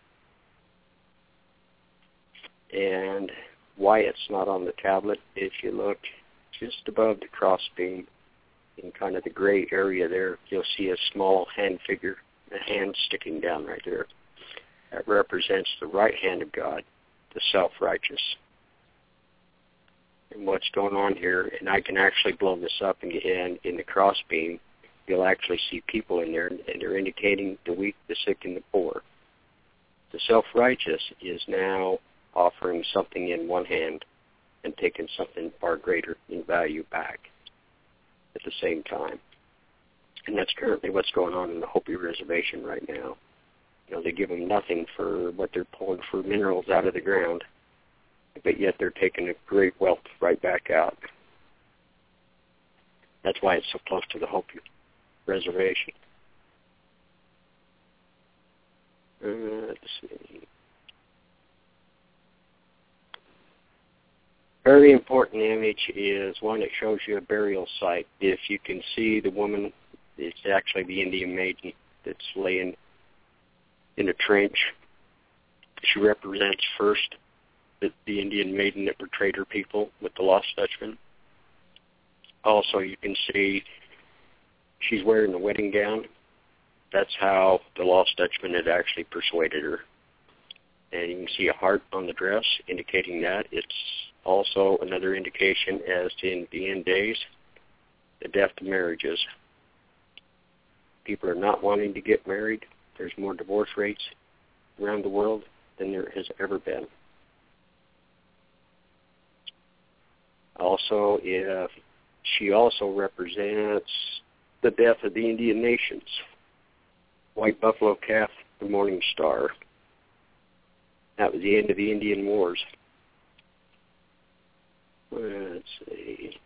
And why it's not on the tablet, if you look just above the crossbeam in kind of the gray area there, you'll see a small hand figure, a hand sticking down right there. That represents the right hand of God, the self-righteous. And what's going on here, and I can actually blow this up, and in, in the crossbeam, you'll actually see people in there, and they're indicating the weak, the sick, and the poor. The self-righteous is now offering something in one hand and taking something far greater in value back at the same time. And that's currently what's going on in the Hopi Reservation right now. You know, they give them nothing for what they're pulling for minerals out of the ground, but yet they're taking a great wealth right back out. That's why it's so close to the Hopi Reservation. Uh, let's see. Very important image is one that shows you a burial site. If you can see the woman, it's actually the Indian maiden that's laying in a trench. She represents first the, the Indian maiden that betrayed her people with the Lost Dutchman. Also, you can see she's wearing the wedding gown. That's how the Lost Dutchman had actually persuaded her. And you can see a heart on the dress indicating that. It's also another indication as to in the end days, the death of marriages. People are not wanting to get married. There's more divorce rates around the world than there has ever been. Also, if she also represents the death of the Indian nations. White buffalo calf, the morning star. That was the end of the Indian Wars. Let's see.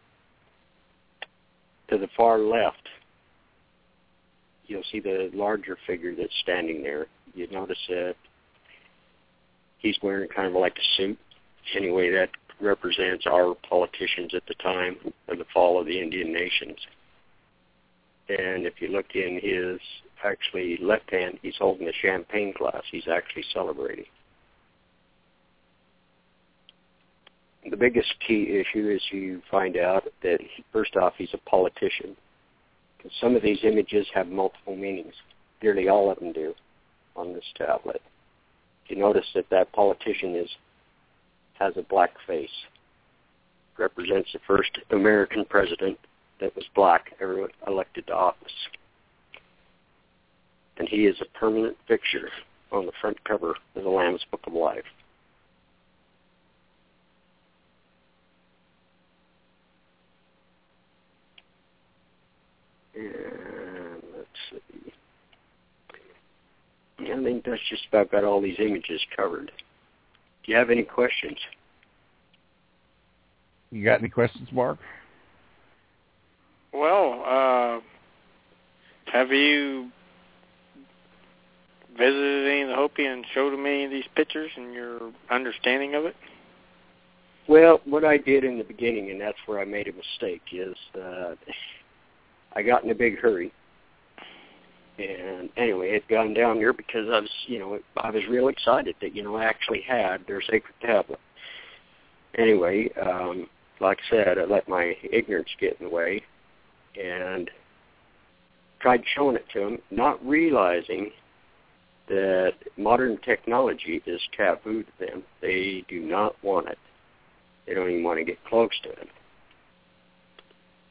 To the far left, you'll see the larger figure that's standing there. You notice that he's wearing kind of like a suit. Anyway, that represents our politicians at the time of the fall of the Indian nations. And if you look in his actually left hand, he's holding a champagne glass. He's actually celebrating. The biggest key issue is you find out that, he, first off, he's a politician. Because some of these images have multiple meanings. Nearly all of them do on this tablet. You notice that that politician is has a black face. Represents the first American president that was black ever elected to office. And he is a permanent fixture on the front cover of the Lamb's Book of Life. And let's see. I think that's just about got all these images covered. Do you have any questions? You got any questions, Mark? Well, uh, have you visited any of the Hopi and showed them any of these pictures and your understanding of it? Well, what I did in the beginning, and that's where I made a mistake, is uh, I got in a big hurry. And anyway, it had gone down there because I was, you know, I was real excited that, you know, I actually had their sacred tablet. Anyway, um, like I said, I let my ignorance get in the way and tried showing it to them, not realizing that modern technology is taboo to them. They do not want it. They don't even want to get close to it.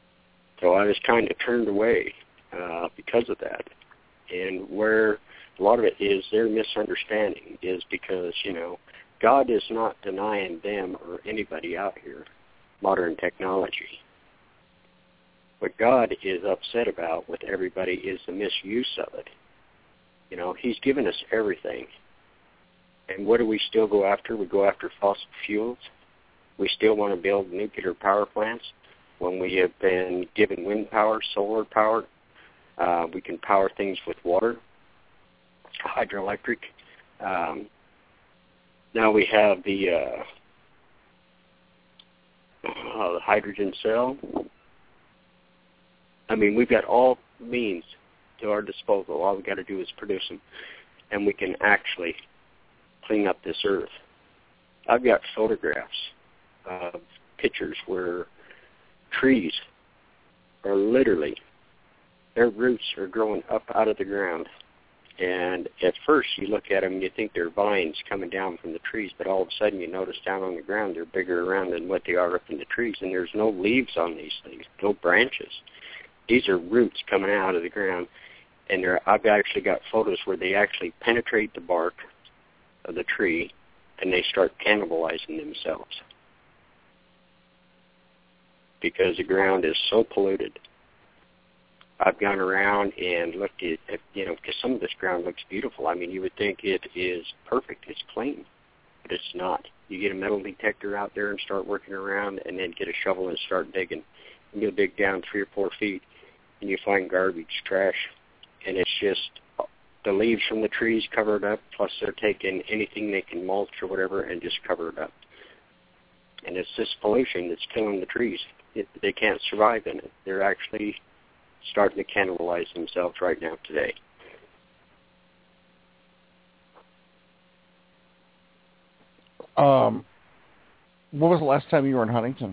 So I was kind of turned away uh, because of that. And where a lot of it is their misunderstanding is because, you know, God is not denying them or anybody out here modern technology. What God is upset about with everybody is the misuse of it. You know, he's given us everything. And what do we still go after? We go after fossil fuels. We still want to build nuclear power plants when we have been given wind power, solar power. Uh, we can power things with water, hydroelectric. Um, now we have the, uh, uh, the hydrogen cell. I mean, we've got all means to our disposal. All we've got to do is produce them, and we can actually clean up this earth. I've got photographs of pictures where trees are literally, their roots are growing up out of the ground. And at first you look at them and you think they're vines coming down from the trees, but all of a sudden you notice down on the ground they're bigger around than what they are up in the trees, and there's no leaves on these things, no branches. These are roots coming out of the ground, and they're, I've actually got photos where they actually penetrate the bark of the tree and they start cannibalizing themselves because the ground is so polluted. I've gone around and looked at, at you know, because some of this ground looks beautiful. I mean, you would think it is perfect, it's clean, but it's not. You get a metal detector out there and start working around, and then get a shovel and start digging. And you'll dig down three or four feet, and you find garbage, trash, and it's just the leaves from the trees covered up, plus they're taking anything they can mulch or whatever and just cover it up. And it's this pollution that's killing the trees. It, they can't survive in it. They're actually starting to cannibalize themselves right now today. Um, when was the last time you were in Huntington?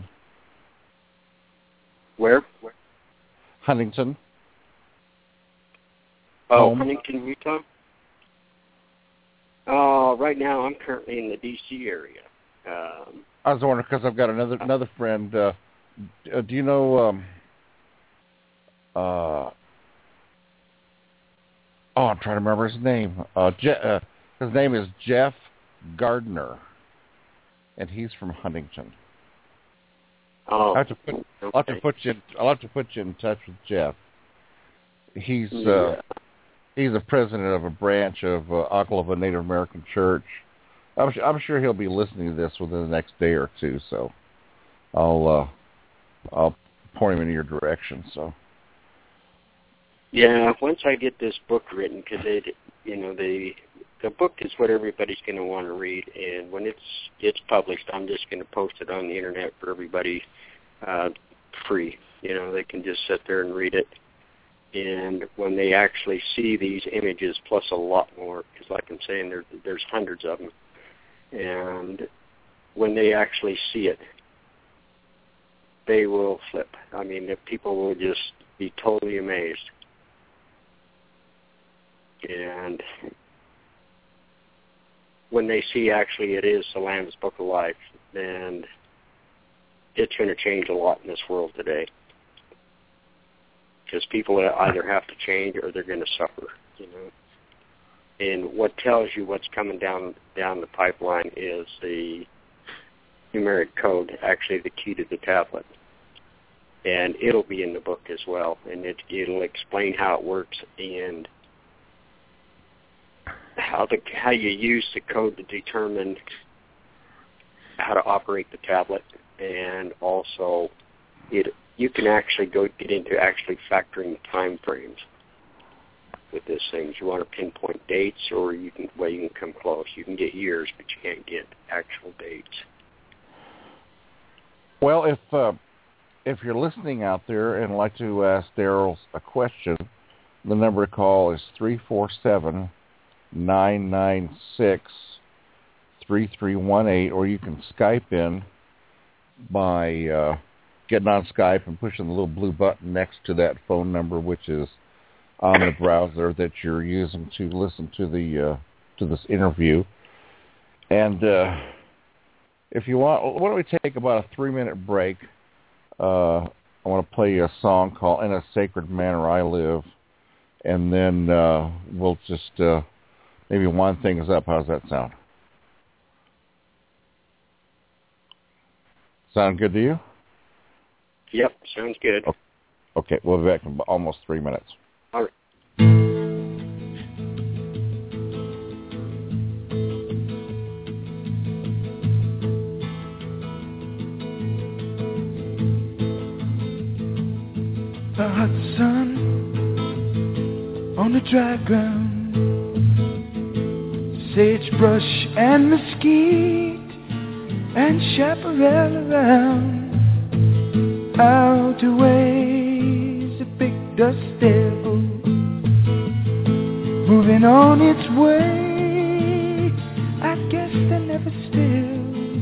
Where? Where? Huntington. Oh, Home. Huntington, Utah? Uh, right now I'm currently in the D C area. Um, I was wondering because I've got another another friend. Uh, do you know... Um, Uh, oh, I'm trying to remember his name. Uh, Je- uh, his name is Jeff Gardner, and he's from Huntington. oh, I'll have to put, okay. I'll have to put you. I'll have to put you in touch with Jeff. He's Yeah. uh, he's the president of a branch of uh, Oklahoma Native American Church. I'm, I'm sure he'll be listening to this within the next day or two. So I'll uh, I'll point him in your direction. So. Yeah, once I get this book written, because it, you know, the the book is what everybody's going to want to read, and when it's it's published, I'm just going to post it on the internet for everybody, uh, free. You know, they can just sit there and read it, and when they actually see these images, plus a lot more, because like I'm saying, there there's hundreds of them, and when they actually see it, they will flip. I mean, the people will just be totally amazed. And when they see actually it is the Lamb's Book of Life, then it's going to change a lot in this world today. Because people either have to change or they're going to suffer, you know. And what tells you what's coming down down the pipeline is the numeric code, actually the key to the tablet. And it'll be in the book as well. And it, it'll explain how it works and how the how you use the code to determine how to operate the tablet, and also it you can actually go get into actually factoring time frames with this thing. You want to pinpoint dates, or you can well you can come close. You can get years, but you can't get actual dates. Well, if uh, if you're listening out there and like to ask Daryl a question, the number to call is three four seven. nine nine six, three three one eight, or you can Skype in by uh, getting on Skype and pushing the little blue button next to that phone number, which is on the browser that you're using to listen to the uh, to this interview. And uh, if you want, why don't we take about a three-minute break, uh, I want to play you a song called "In a Sacred Manner I Live," and then uh, we'll just uh, maybe wind things up. How's that sound? Sound good to you? Yep, sounds good. Okay, we'll be back in almost three minutes. All right. The hot sun on the dry ground, sagebrush and mesquite and chaparral around. Out away's a big dust devil, moving on its way. I guess they're never still.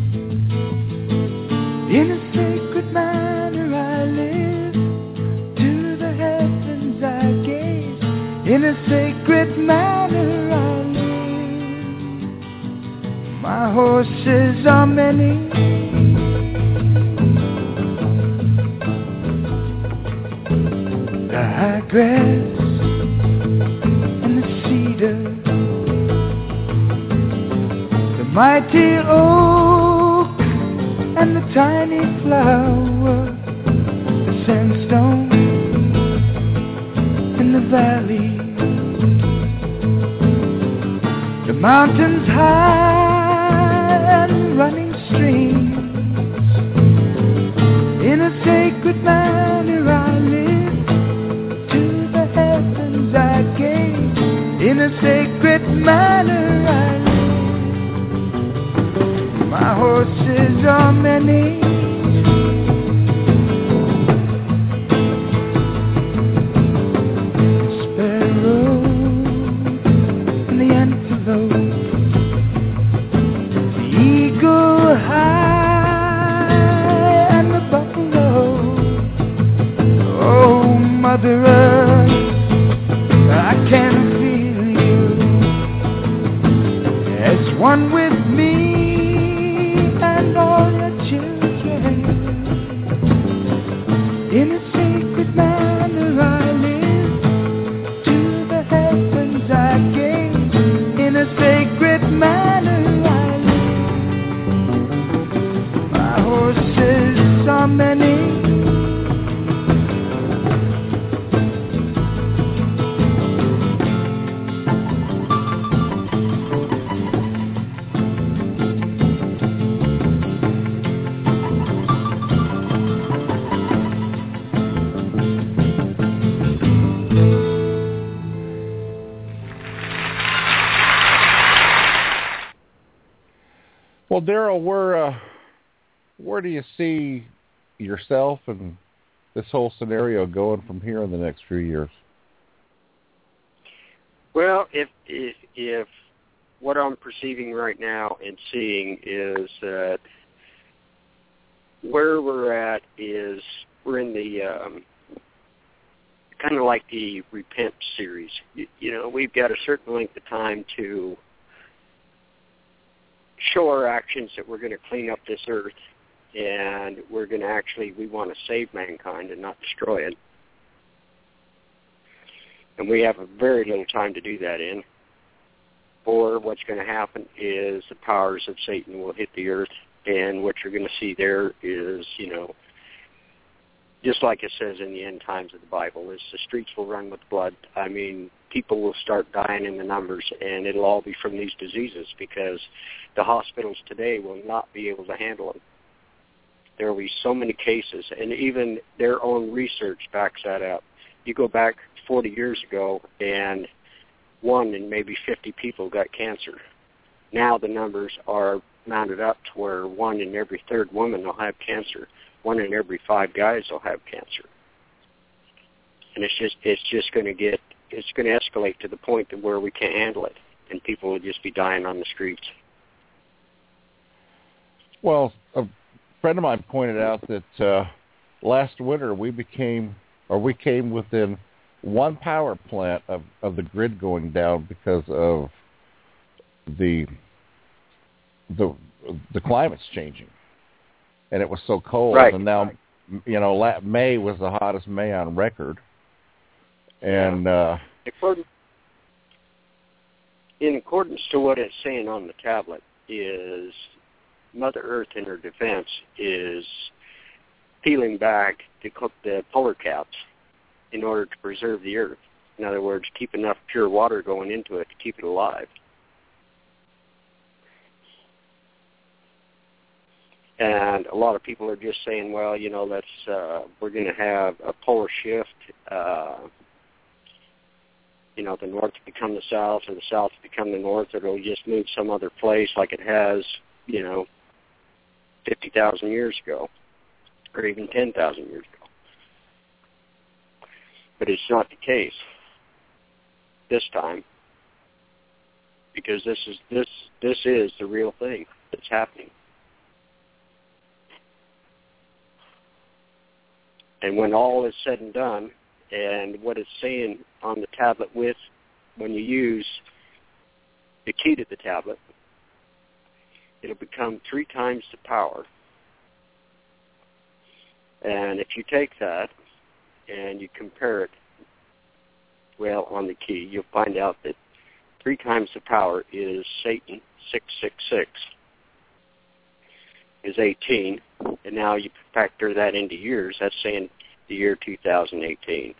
In a sacred manner I live, to the heavens I gaze. In a sacred manner I live. My horses are many, the high grass and the cedar, the mighty oak and the tiny flower, the sandstone in the valley, the mountains high and running streams. In a sacred manner I live, to the heavens I gaze. In a sacred manner I live. My horses are many, the sparrow and the antelope, the eagle high and the buffalo. Oh, Mother Earth, I can feel you as one with me and all your children. In a sacred manner I live, to the heavens I gaze. In a sacred manner I live. My horses are many, Well, Daryl, where uh, where do you see yourself and this whole scenario going from here in the next few years? Well, if if, if what I'm perceiving right now and seeing is that where we're at is we're in the um, kind of like the Repent series. You, you know, we've got a certain length of time to show our actions that we're going to clean up this earth, and we're going to actually, we want to save mankind and not destroy it. And we have a very little time to do that in. Or what's going to happen is the powers of Satan will hit the earth, and what you're going to see there is, you know, just like it says in the end times of the Bible, is the streets will run with blood. I mean, people will start dying in the numbers, and it'll all be from these diseases because the hospitals today will not be able to handle them. There will be so many cases, and even their own research backs that up. You go back forty years ago, and one in maybe fifty people got cancer. Now the numbers are mounted up to where one in every third woman will have cancer. One in every five guys will have cancer. And it's just it's just going to get, it's going to escalate to the point to where we can't handle it, and people will just be dying on the streets. Well, a friend of mine pointed out that uh, last winter we became, or we came within one power plant of, of the grid going down because of the the the climate's changing, and it was so cold. Right. And now you know, la- May was the hottest May on record. And uh, according, in accordance to what it's saying on the tablet, is Mother Earth in her defense is peeling back to cook the polar caps in order to preserve the Earth. In other words, keep enough pure water going into it to keep it alive. And a lot of people are just saying, well, you know, that's uh, we're going to have a polar shift. Uh, you know, the north become the south, or the south become the north, or it'll just move some other place like it has, you know, fifty thousand years ago, or even ten thousand years ago. But it's not the case this time, because this is this this is the real thing that's happening. And when all is said and done, and what it's saying on the tablet with, when you use the key to the tablet, it'll become three times the power. And if you take that and you compare it, well, on the key, you'll find out that three times the power is Satan, six six six, is eighteen. And now you factor that into years, that's saying the year two thousand eighteen.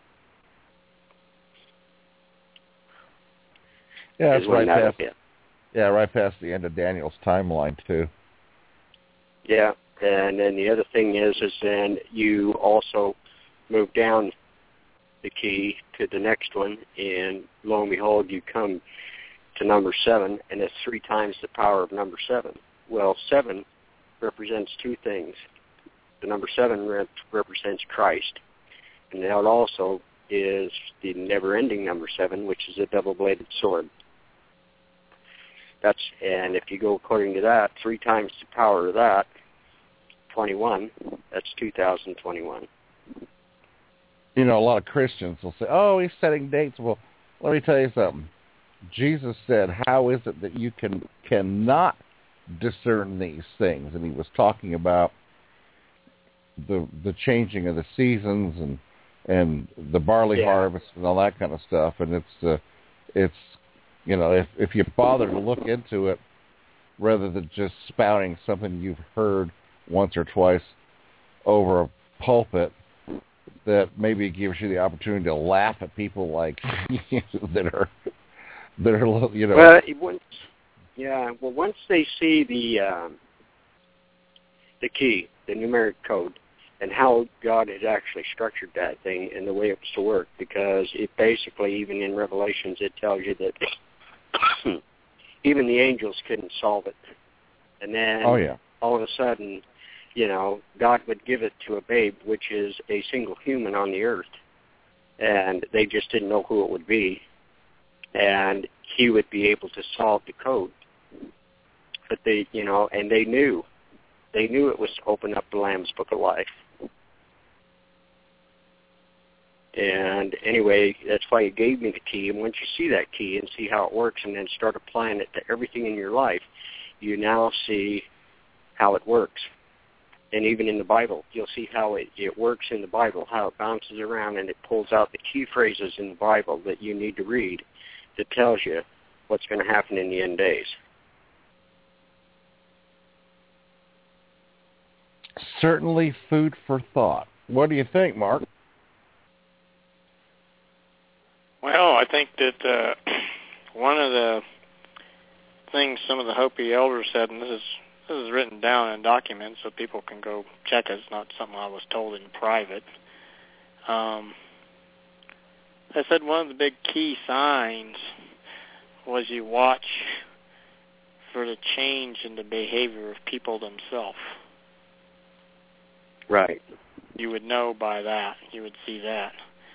Yeah, that's right past, yeah, right past the end of Daniel's timeline, too. Yeah, and then the other thing is, is then you also move down the key to the next one, and lo and behold, you come to number seven, and it's three times the power of number seven. Well, seven represents two things. The number seven rep- represents Christ, and that also is the never-ending number seven, which is a double-bladed sword. That's, and if you go according to that, three times the power of that, twenty-one, that's two thousand twenty-one. You know, a lot of Christians will say, oh, he's setting dates. Well, let me tell you something. Jesus said, how is it that you can cannot discern these things? And he was talking about the the changing of the seasons and and the barley yeah. harvest and all that kind of stuff. And it's uh, it's you know, if if you bother to look into it rather than just spouting something you've heard once or twice over a pulpit, that maybe gives you the opportunity to laugh at people like you that are that are you know. Well, once, yeah. Well, once they see the um, the key, the numeric code, and how God had actually structured that thing and the way it was to work, because it basically, even in Revelations, it tells you that even the angels couldn't solve it. And then oh, yeah. all of a sudden, you know, God would give it to a babe, which is a single human on the earth, and they just didn't know who it would be, and he would be able to solve the code. But they, you know, and they knew, they knew it was to open up the Lamb's Book of Life. And anyway, that's why he gave me the key, and once you see that key and see how it works and then start applying it to everything in your life, you now see how it works. And even in the Bible, you'll see how it, it works in the Bible, how it bounces around and it pulls out the key phrases in the Bible that you need to read that tells you what's going to happen in the end days. Certainly food for thought. What do you think, Mark? Well, I think that uh, one of the things some of the Hopi elders said, and this is This is written down in documents so people can go check it. It's not something I was told in private. Um, I said one of the big key signs was you watch for the change in the behavior of people themselves. Right. You would know by that. You would see that.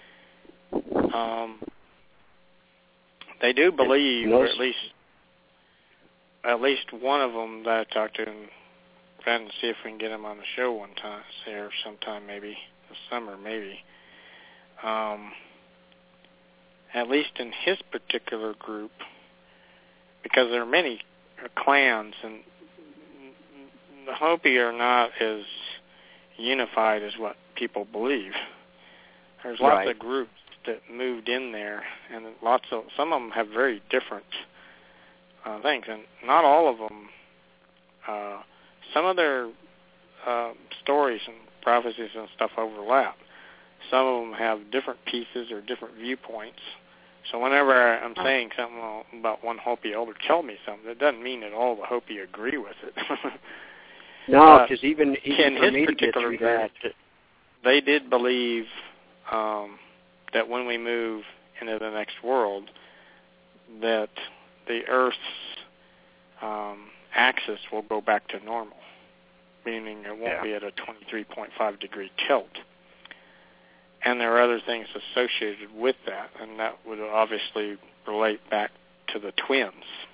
Um, they do believe, or at least... At least one of them that I talked to, and trying to see if we can get him on the show one time, or sometime maybe this summer, maybe. Um, at least in his particular group, because there are many clans, and the Hopi are not as unified as what people believe. There's lots Right. of groups that moved in there, and lots of some of them have very different uh, things, and not all of them. Uh, some of their uh, stories and prophecies and stuff overlap. Some of them have different pieces or different viewpoints. So whenever I'm saying something about one Hopi elder tell me something, it doesn't mean that all the Hopi agree with it. No, Uh, because even, even in for his me to get particular through that, group, they did believe um, that when we move into the next world, that the Earth's um, axis will go back to normal, meaning it won't Yeah. be at a twenty-three point five degree tilt. And there are other things associated with that, and that would obviously relate back to the twins,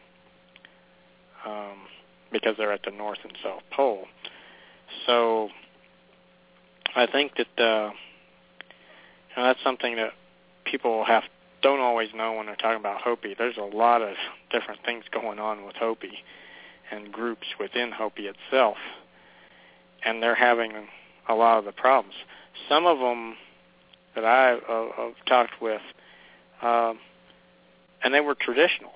um, because they're at the North and South Pole. So I think that uh, you know, that's something that people have don't always know when they're talking about Hopi. There's a lot of different things going on with Hopi and groups within Hopi itself, and they're having a lot of the problems. Some of them that I uh, have talked with, uh, and they were traditional,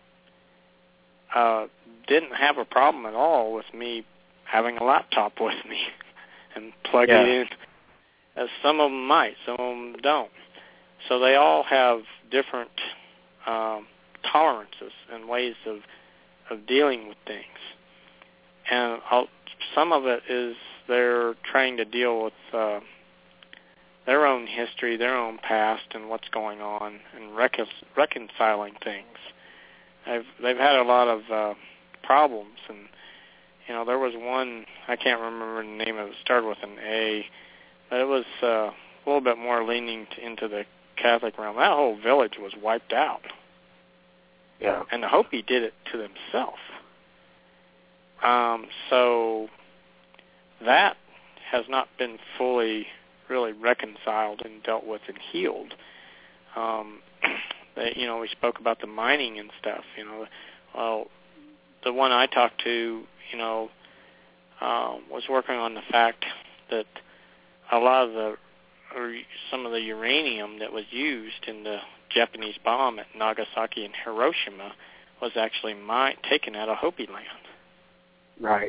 uh, didn't have a problem at all with me having a laptop with me and plugging Yeah. it in, as some of them might, some of them don't. So they all have different um, tolerances and ways of, of dealing with things. And I'll, some of it is they're trying to deal with uh, their own history, their own past, and what's going on, and recon- reconciling things. They've they've had a lot of uh, problems, and you know there was one, I can't remember the name of it. It started with an A, but it was uh, a little bit more leaning to, into the Catholic realm. That whole village was wiped out. Yeah. And the Hopi did it to themselves. Um, so that has not been fully really reconciled and dealt with and healed. Um, they, you know, we spoke about the mining and stuff. You know, well, the one I talked to, you know, uh, was working on the fact that a lot of the, or some of the uranium that was used in the Japanese bomb at Nagasaki and Hiroshima was actually mine, taken out of Hopi land. Right.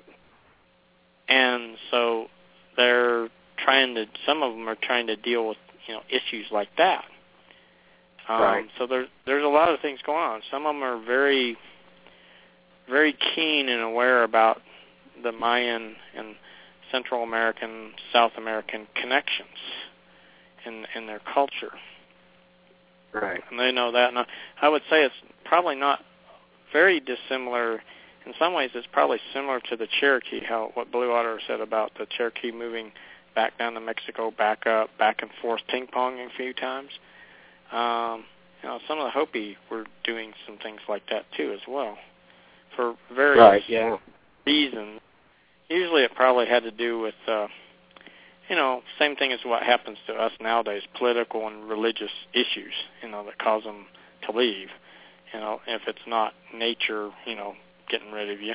And so they're trying to, some of them are trying to deal with, you know, issues like that. Um, right. So there's there's a lot of things going on. Some of them are very, very keen and aware about the Mayan and Central American, South American connections in in their culture. Right. And they know that. And I would say it's probably not very dissimilar. In some ways, it's probably similar to the Cherokee, how what Blue Otter said about the Cherokee moving back down to Mexico, back up, back and forth, ping-ponging a few times. Um, you know, some of the Hopi were doing some things like that, too, as well, for various right, yeah. reasons. Usually it probably had to do with, uh, you know, same thing as what happens to us nowadays, political and religious issues, you know, that cause them to leave. You know, if it's not nature, you know, getting rid of you.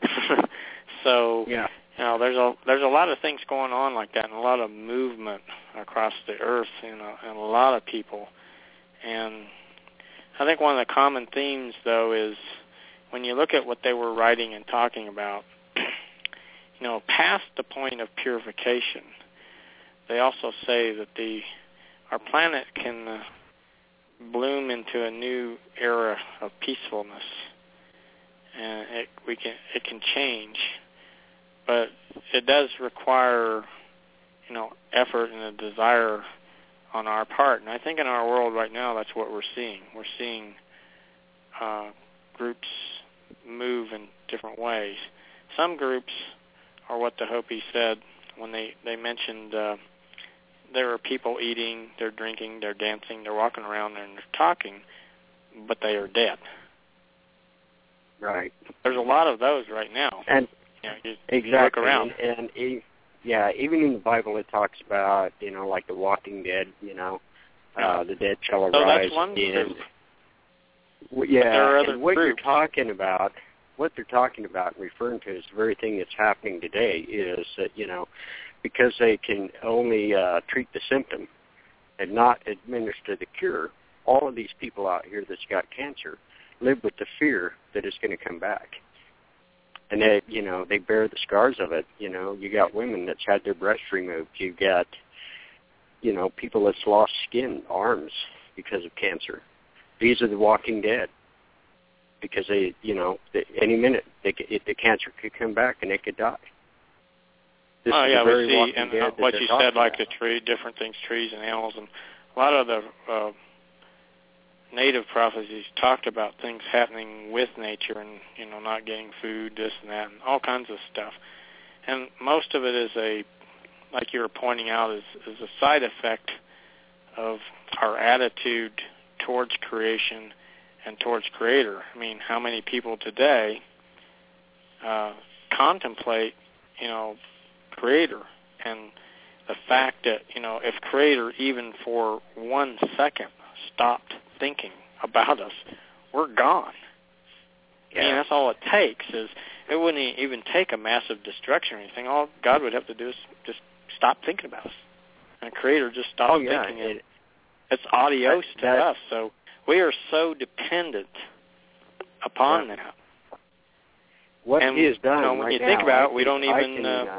So, yeah. you know, there's a there's a lot of things going on like that, and a lot of movement across the earth, you know, and a lot of people. And I think one of the common themes, though, is when you look at what they were writing and talking about, you know, past the point of purification, they also say that the our planet can uh, bloom into a new era of peacefulness, and it we can it can change, but it does require, you know, effort and a desire on our part. And I think in our world right now, that's what we're seeing. We're seeing uh, groups move in different ways. Some groups are what the Hopi said when they, they mentioned uh, there are people eating, they're drinking, they're dancing, they're walking around and they're talking, but they are dead. Right. There's a lot of those right now. And you know, you exactly. look around. And, and e- yeah, even in the Bible it talks about, you know, like the Walking Dead, you know, uh, the dead shall So arise. that's one and group. w- yeah, there are other and what groups. you're talking about, what they're talking about and referring to is the very thing that's happening today. Is that, you know, because they can only uh, treat the symptom and not administer the cure, all of these people out here that's got cancer live with the fear that it's going to come back. And they, you know, they bear the scars of it. You know, you got women that's had their breasts removed. You got, you know, people that's lost skin, arms because of cancer. These are the walking dead because they, you know, they, any minute they could, if the cancer could come back and they could die. This oh is yeah, the very we see, walking and dead uh, that what they're you talking said, like about. the tree, different things, trees and animals, and a lot of the uh, native prophecies talked about things happening with nature, and you know, not getting food, this and that, and all kinds of stuff. And most of it is a, like you were pointing out, is is a side effect of our attitude towards creation and towards Creator. I mean, how many people today uh, contemplate, you know, Creator, and the fact that, you know, if Creator even for one second stopped thinking about us, we're gone. Yeah. I mean, that's all it takes. Is it wouldn't even take a massive destruction or anything. All God would have to do is just stop thinking about us, and Creator just stopped oh, yeah, thinking it. it. It's adios that, to that, us. So we are so dependent upon yeah. that. What and, he has done you know, when right you now, think about I it, we can, don't even can, uh, uh,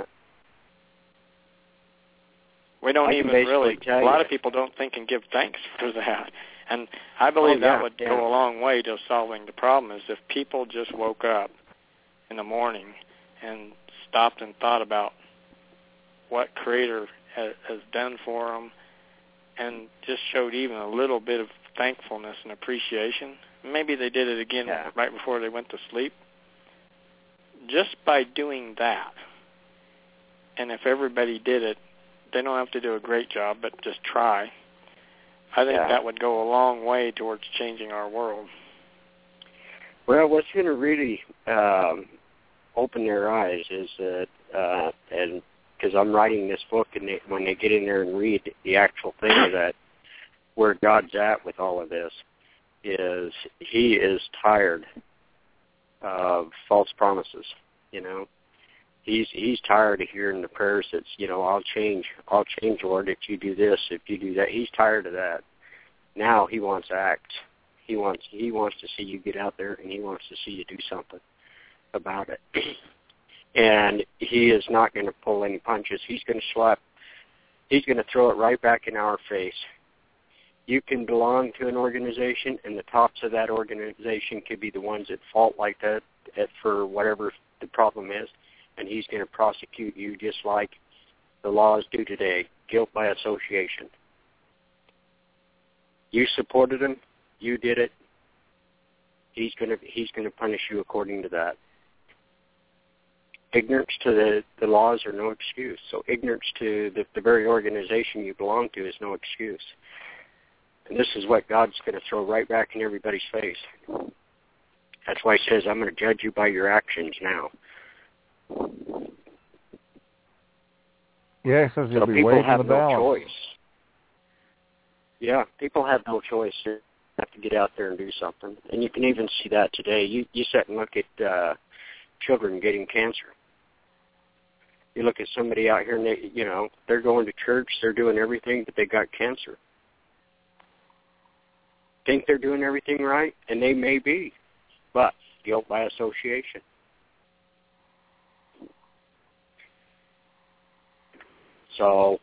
we don't I even really. tell A lot you. of people don't think and give thanks for that. And I believe oh, that yeah, would yeah. go a long way to solving the problem. Is if people just woke up in the morning and stopped and thought about what Creator has, has done for them, and just showed even a little bit of thankfulness and appreciation. Maybe they did it again yeah. right before they went to sleep. Just by doing that, and if everybody did it, they don't have to do a great job, but just try. I think yeah. that would go a long way towards changing our world. Well, what's going to really um, open their eyes is that, uh, and because I'm writing this book, and they, when they get in there and read the actual thing of that, where God's at with all of this, is He is tired of false promises. You know, He's He's tired of hearing the prayers that's, you know, I'll change, I'll change, Lord, if you do this, if you do that. He's tired of that. Now He wants acts. He wants He wants to see you get out there, and He wants to see you do something about it. And He is not going to pull any punches. He's going to slap. He's going to throw it right back in our face. You can belong to an organization, and the tops of that organization could be the ones at fault like that at, for whatever the problem is, and He's going to prosecute you just like the laws do today, guilt by association. You supported Him. You did it. He's going to He's going to punish you according to that. Ignorance to the, the laws are no excuse. So ignorance to the, the very organization you belong to is no excuse. And this is what God's going to throw right back in everybody's face. That's why He says, I'm going to judge you by your actions now. Yeah, He says He'll so be people weighing have the no balance. choice. Yeah, people have no choice. They have to get out there and do something. And you can even see that today. You, you sit and look at uh, children getting cancer. You look at somebody out here, and they, you know, they're going to church, they're doing everything, but they got cancer. Think they're doing everything right, and they may be, but guilt by association. So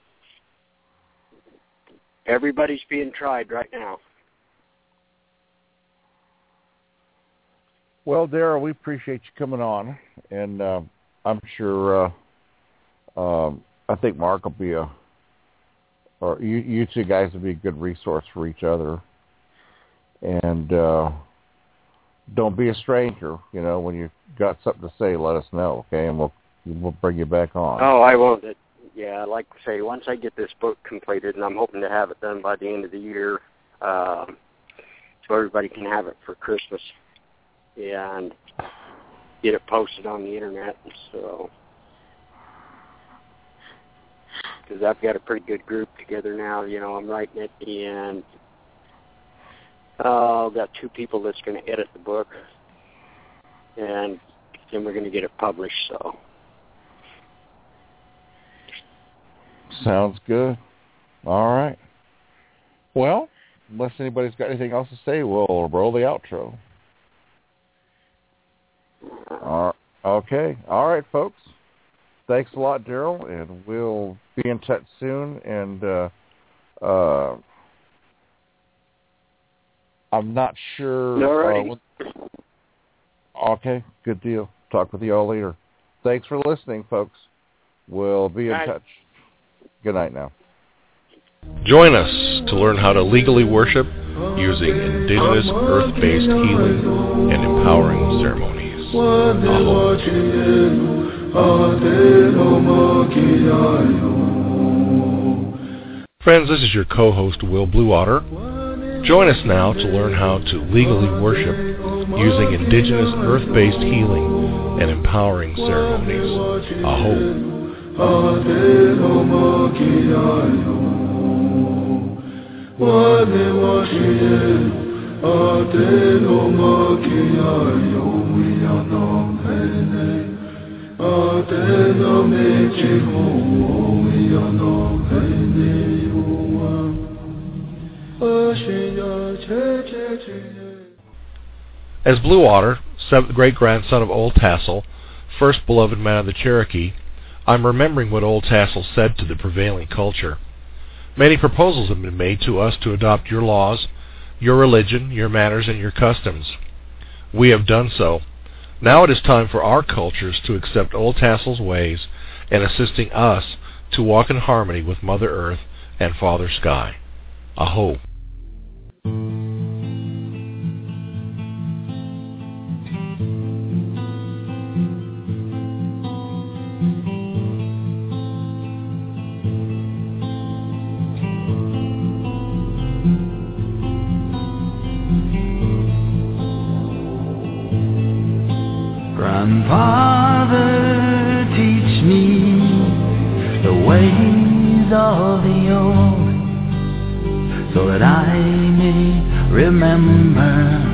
everybody's being tried right now. Well, Darrell, we appreciate you coming on, and uh, I'm sure. Uh, um, I think Mark will be a, or you, you two guys will be a good resource for each other. And uh, don't be a stranger. You know, when you got something to say, let us know, okay? And we'll we'll bring you back on. Oh, I won't. Yeah, like I say, once I get this book completed, and I'm hoping to have it done by the end of the year, um, so everybody can have it for Christmas, and get it posted on the internet. So, because I've got a pretty good group together now. You know, I'm writing it, and uh, I've got two people that's going to edit the book, and then we're going to get it published. So sounds good. All right. Well, unless anybody's got anything else to say, we'll roll the outro. All right. Okay. All right, folks. Thanks a lot, Daryl, and we'll be in touch soon. And uh, uh, I'm not sure. All right. Uh, what, okay. Good deal. Talk with you all later. Thanks for listening, folks. We'll be in Bye. touch. Good night now. Join us to learn how to legally worship using indigenous earth-based healing and empowering ceremonies. Aho. Friends, this is your co-host, Will Bluewater. Join us now to learn how to legally worship using indigenous earth-based healing and empowering ceremonies. Aho. As Bluewater, seventh great-grandson of Old Tassel, first beloved man of the Cherokee, I'm remembering what Old Tassel said to the prevailing culture. Many proposals have been made to us to adopt your laws, your religion, your manners, and your customs. We have done so. Now it is time for our cultures to accept Old Tassel's ways and assisting us to walk in harmony with Mother Earth and Father Sky. Aho. Grandfather, teach me the ways of the old, so that I may remember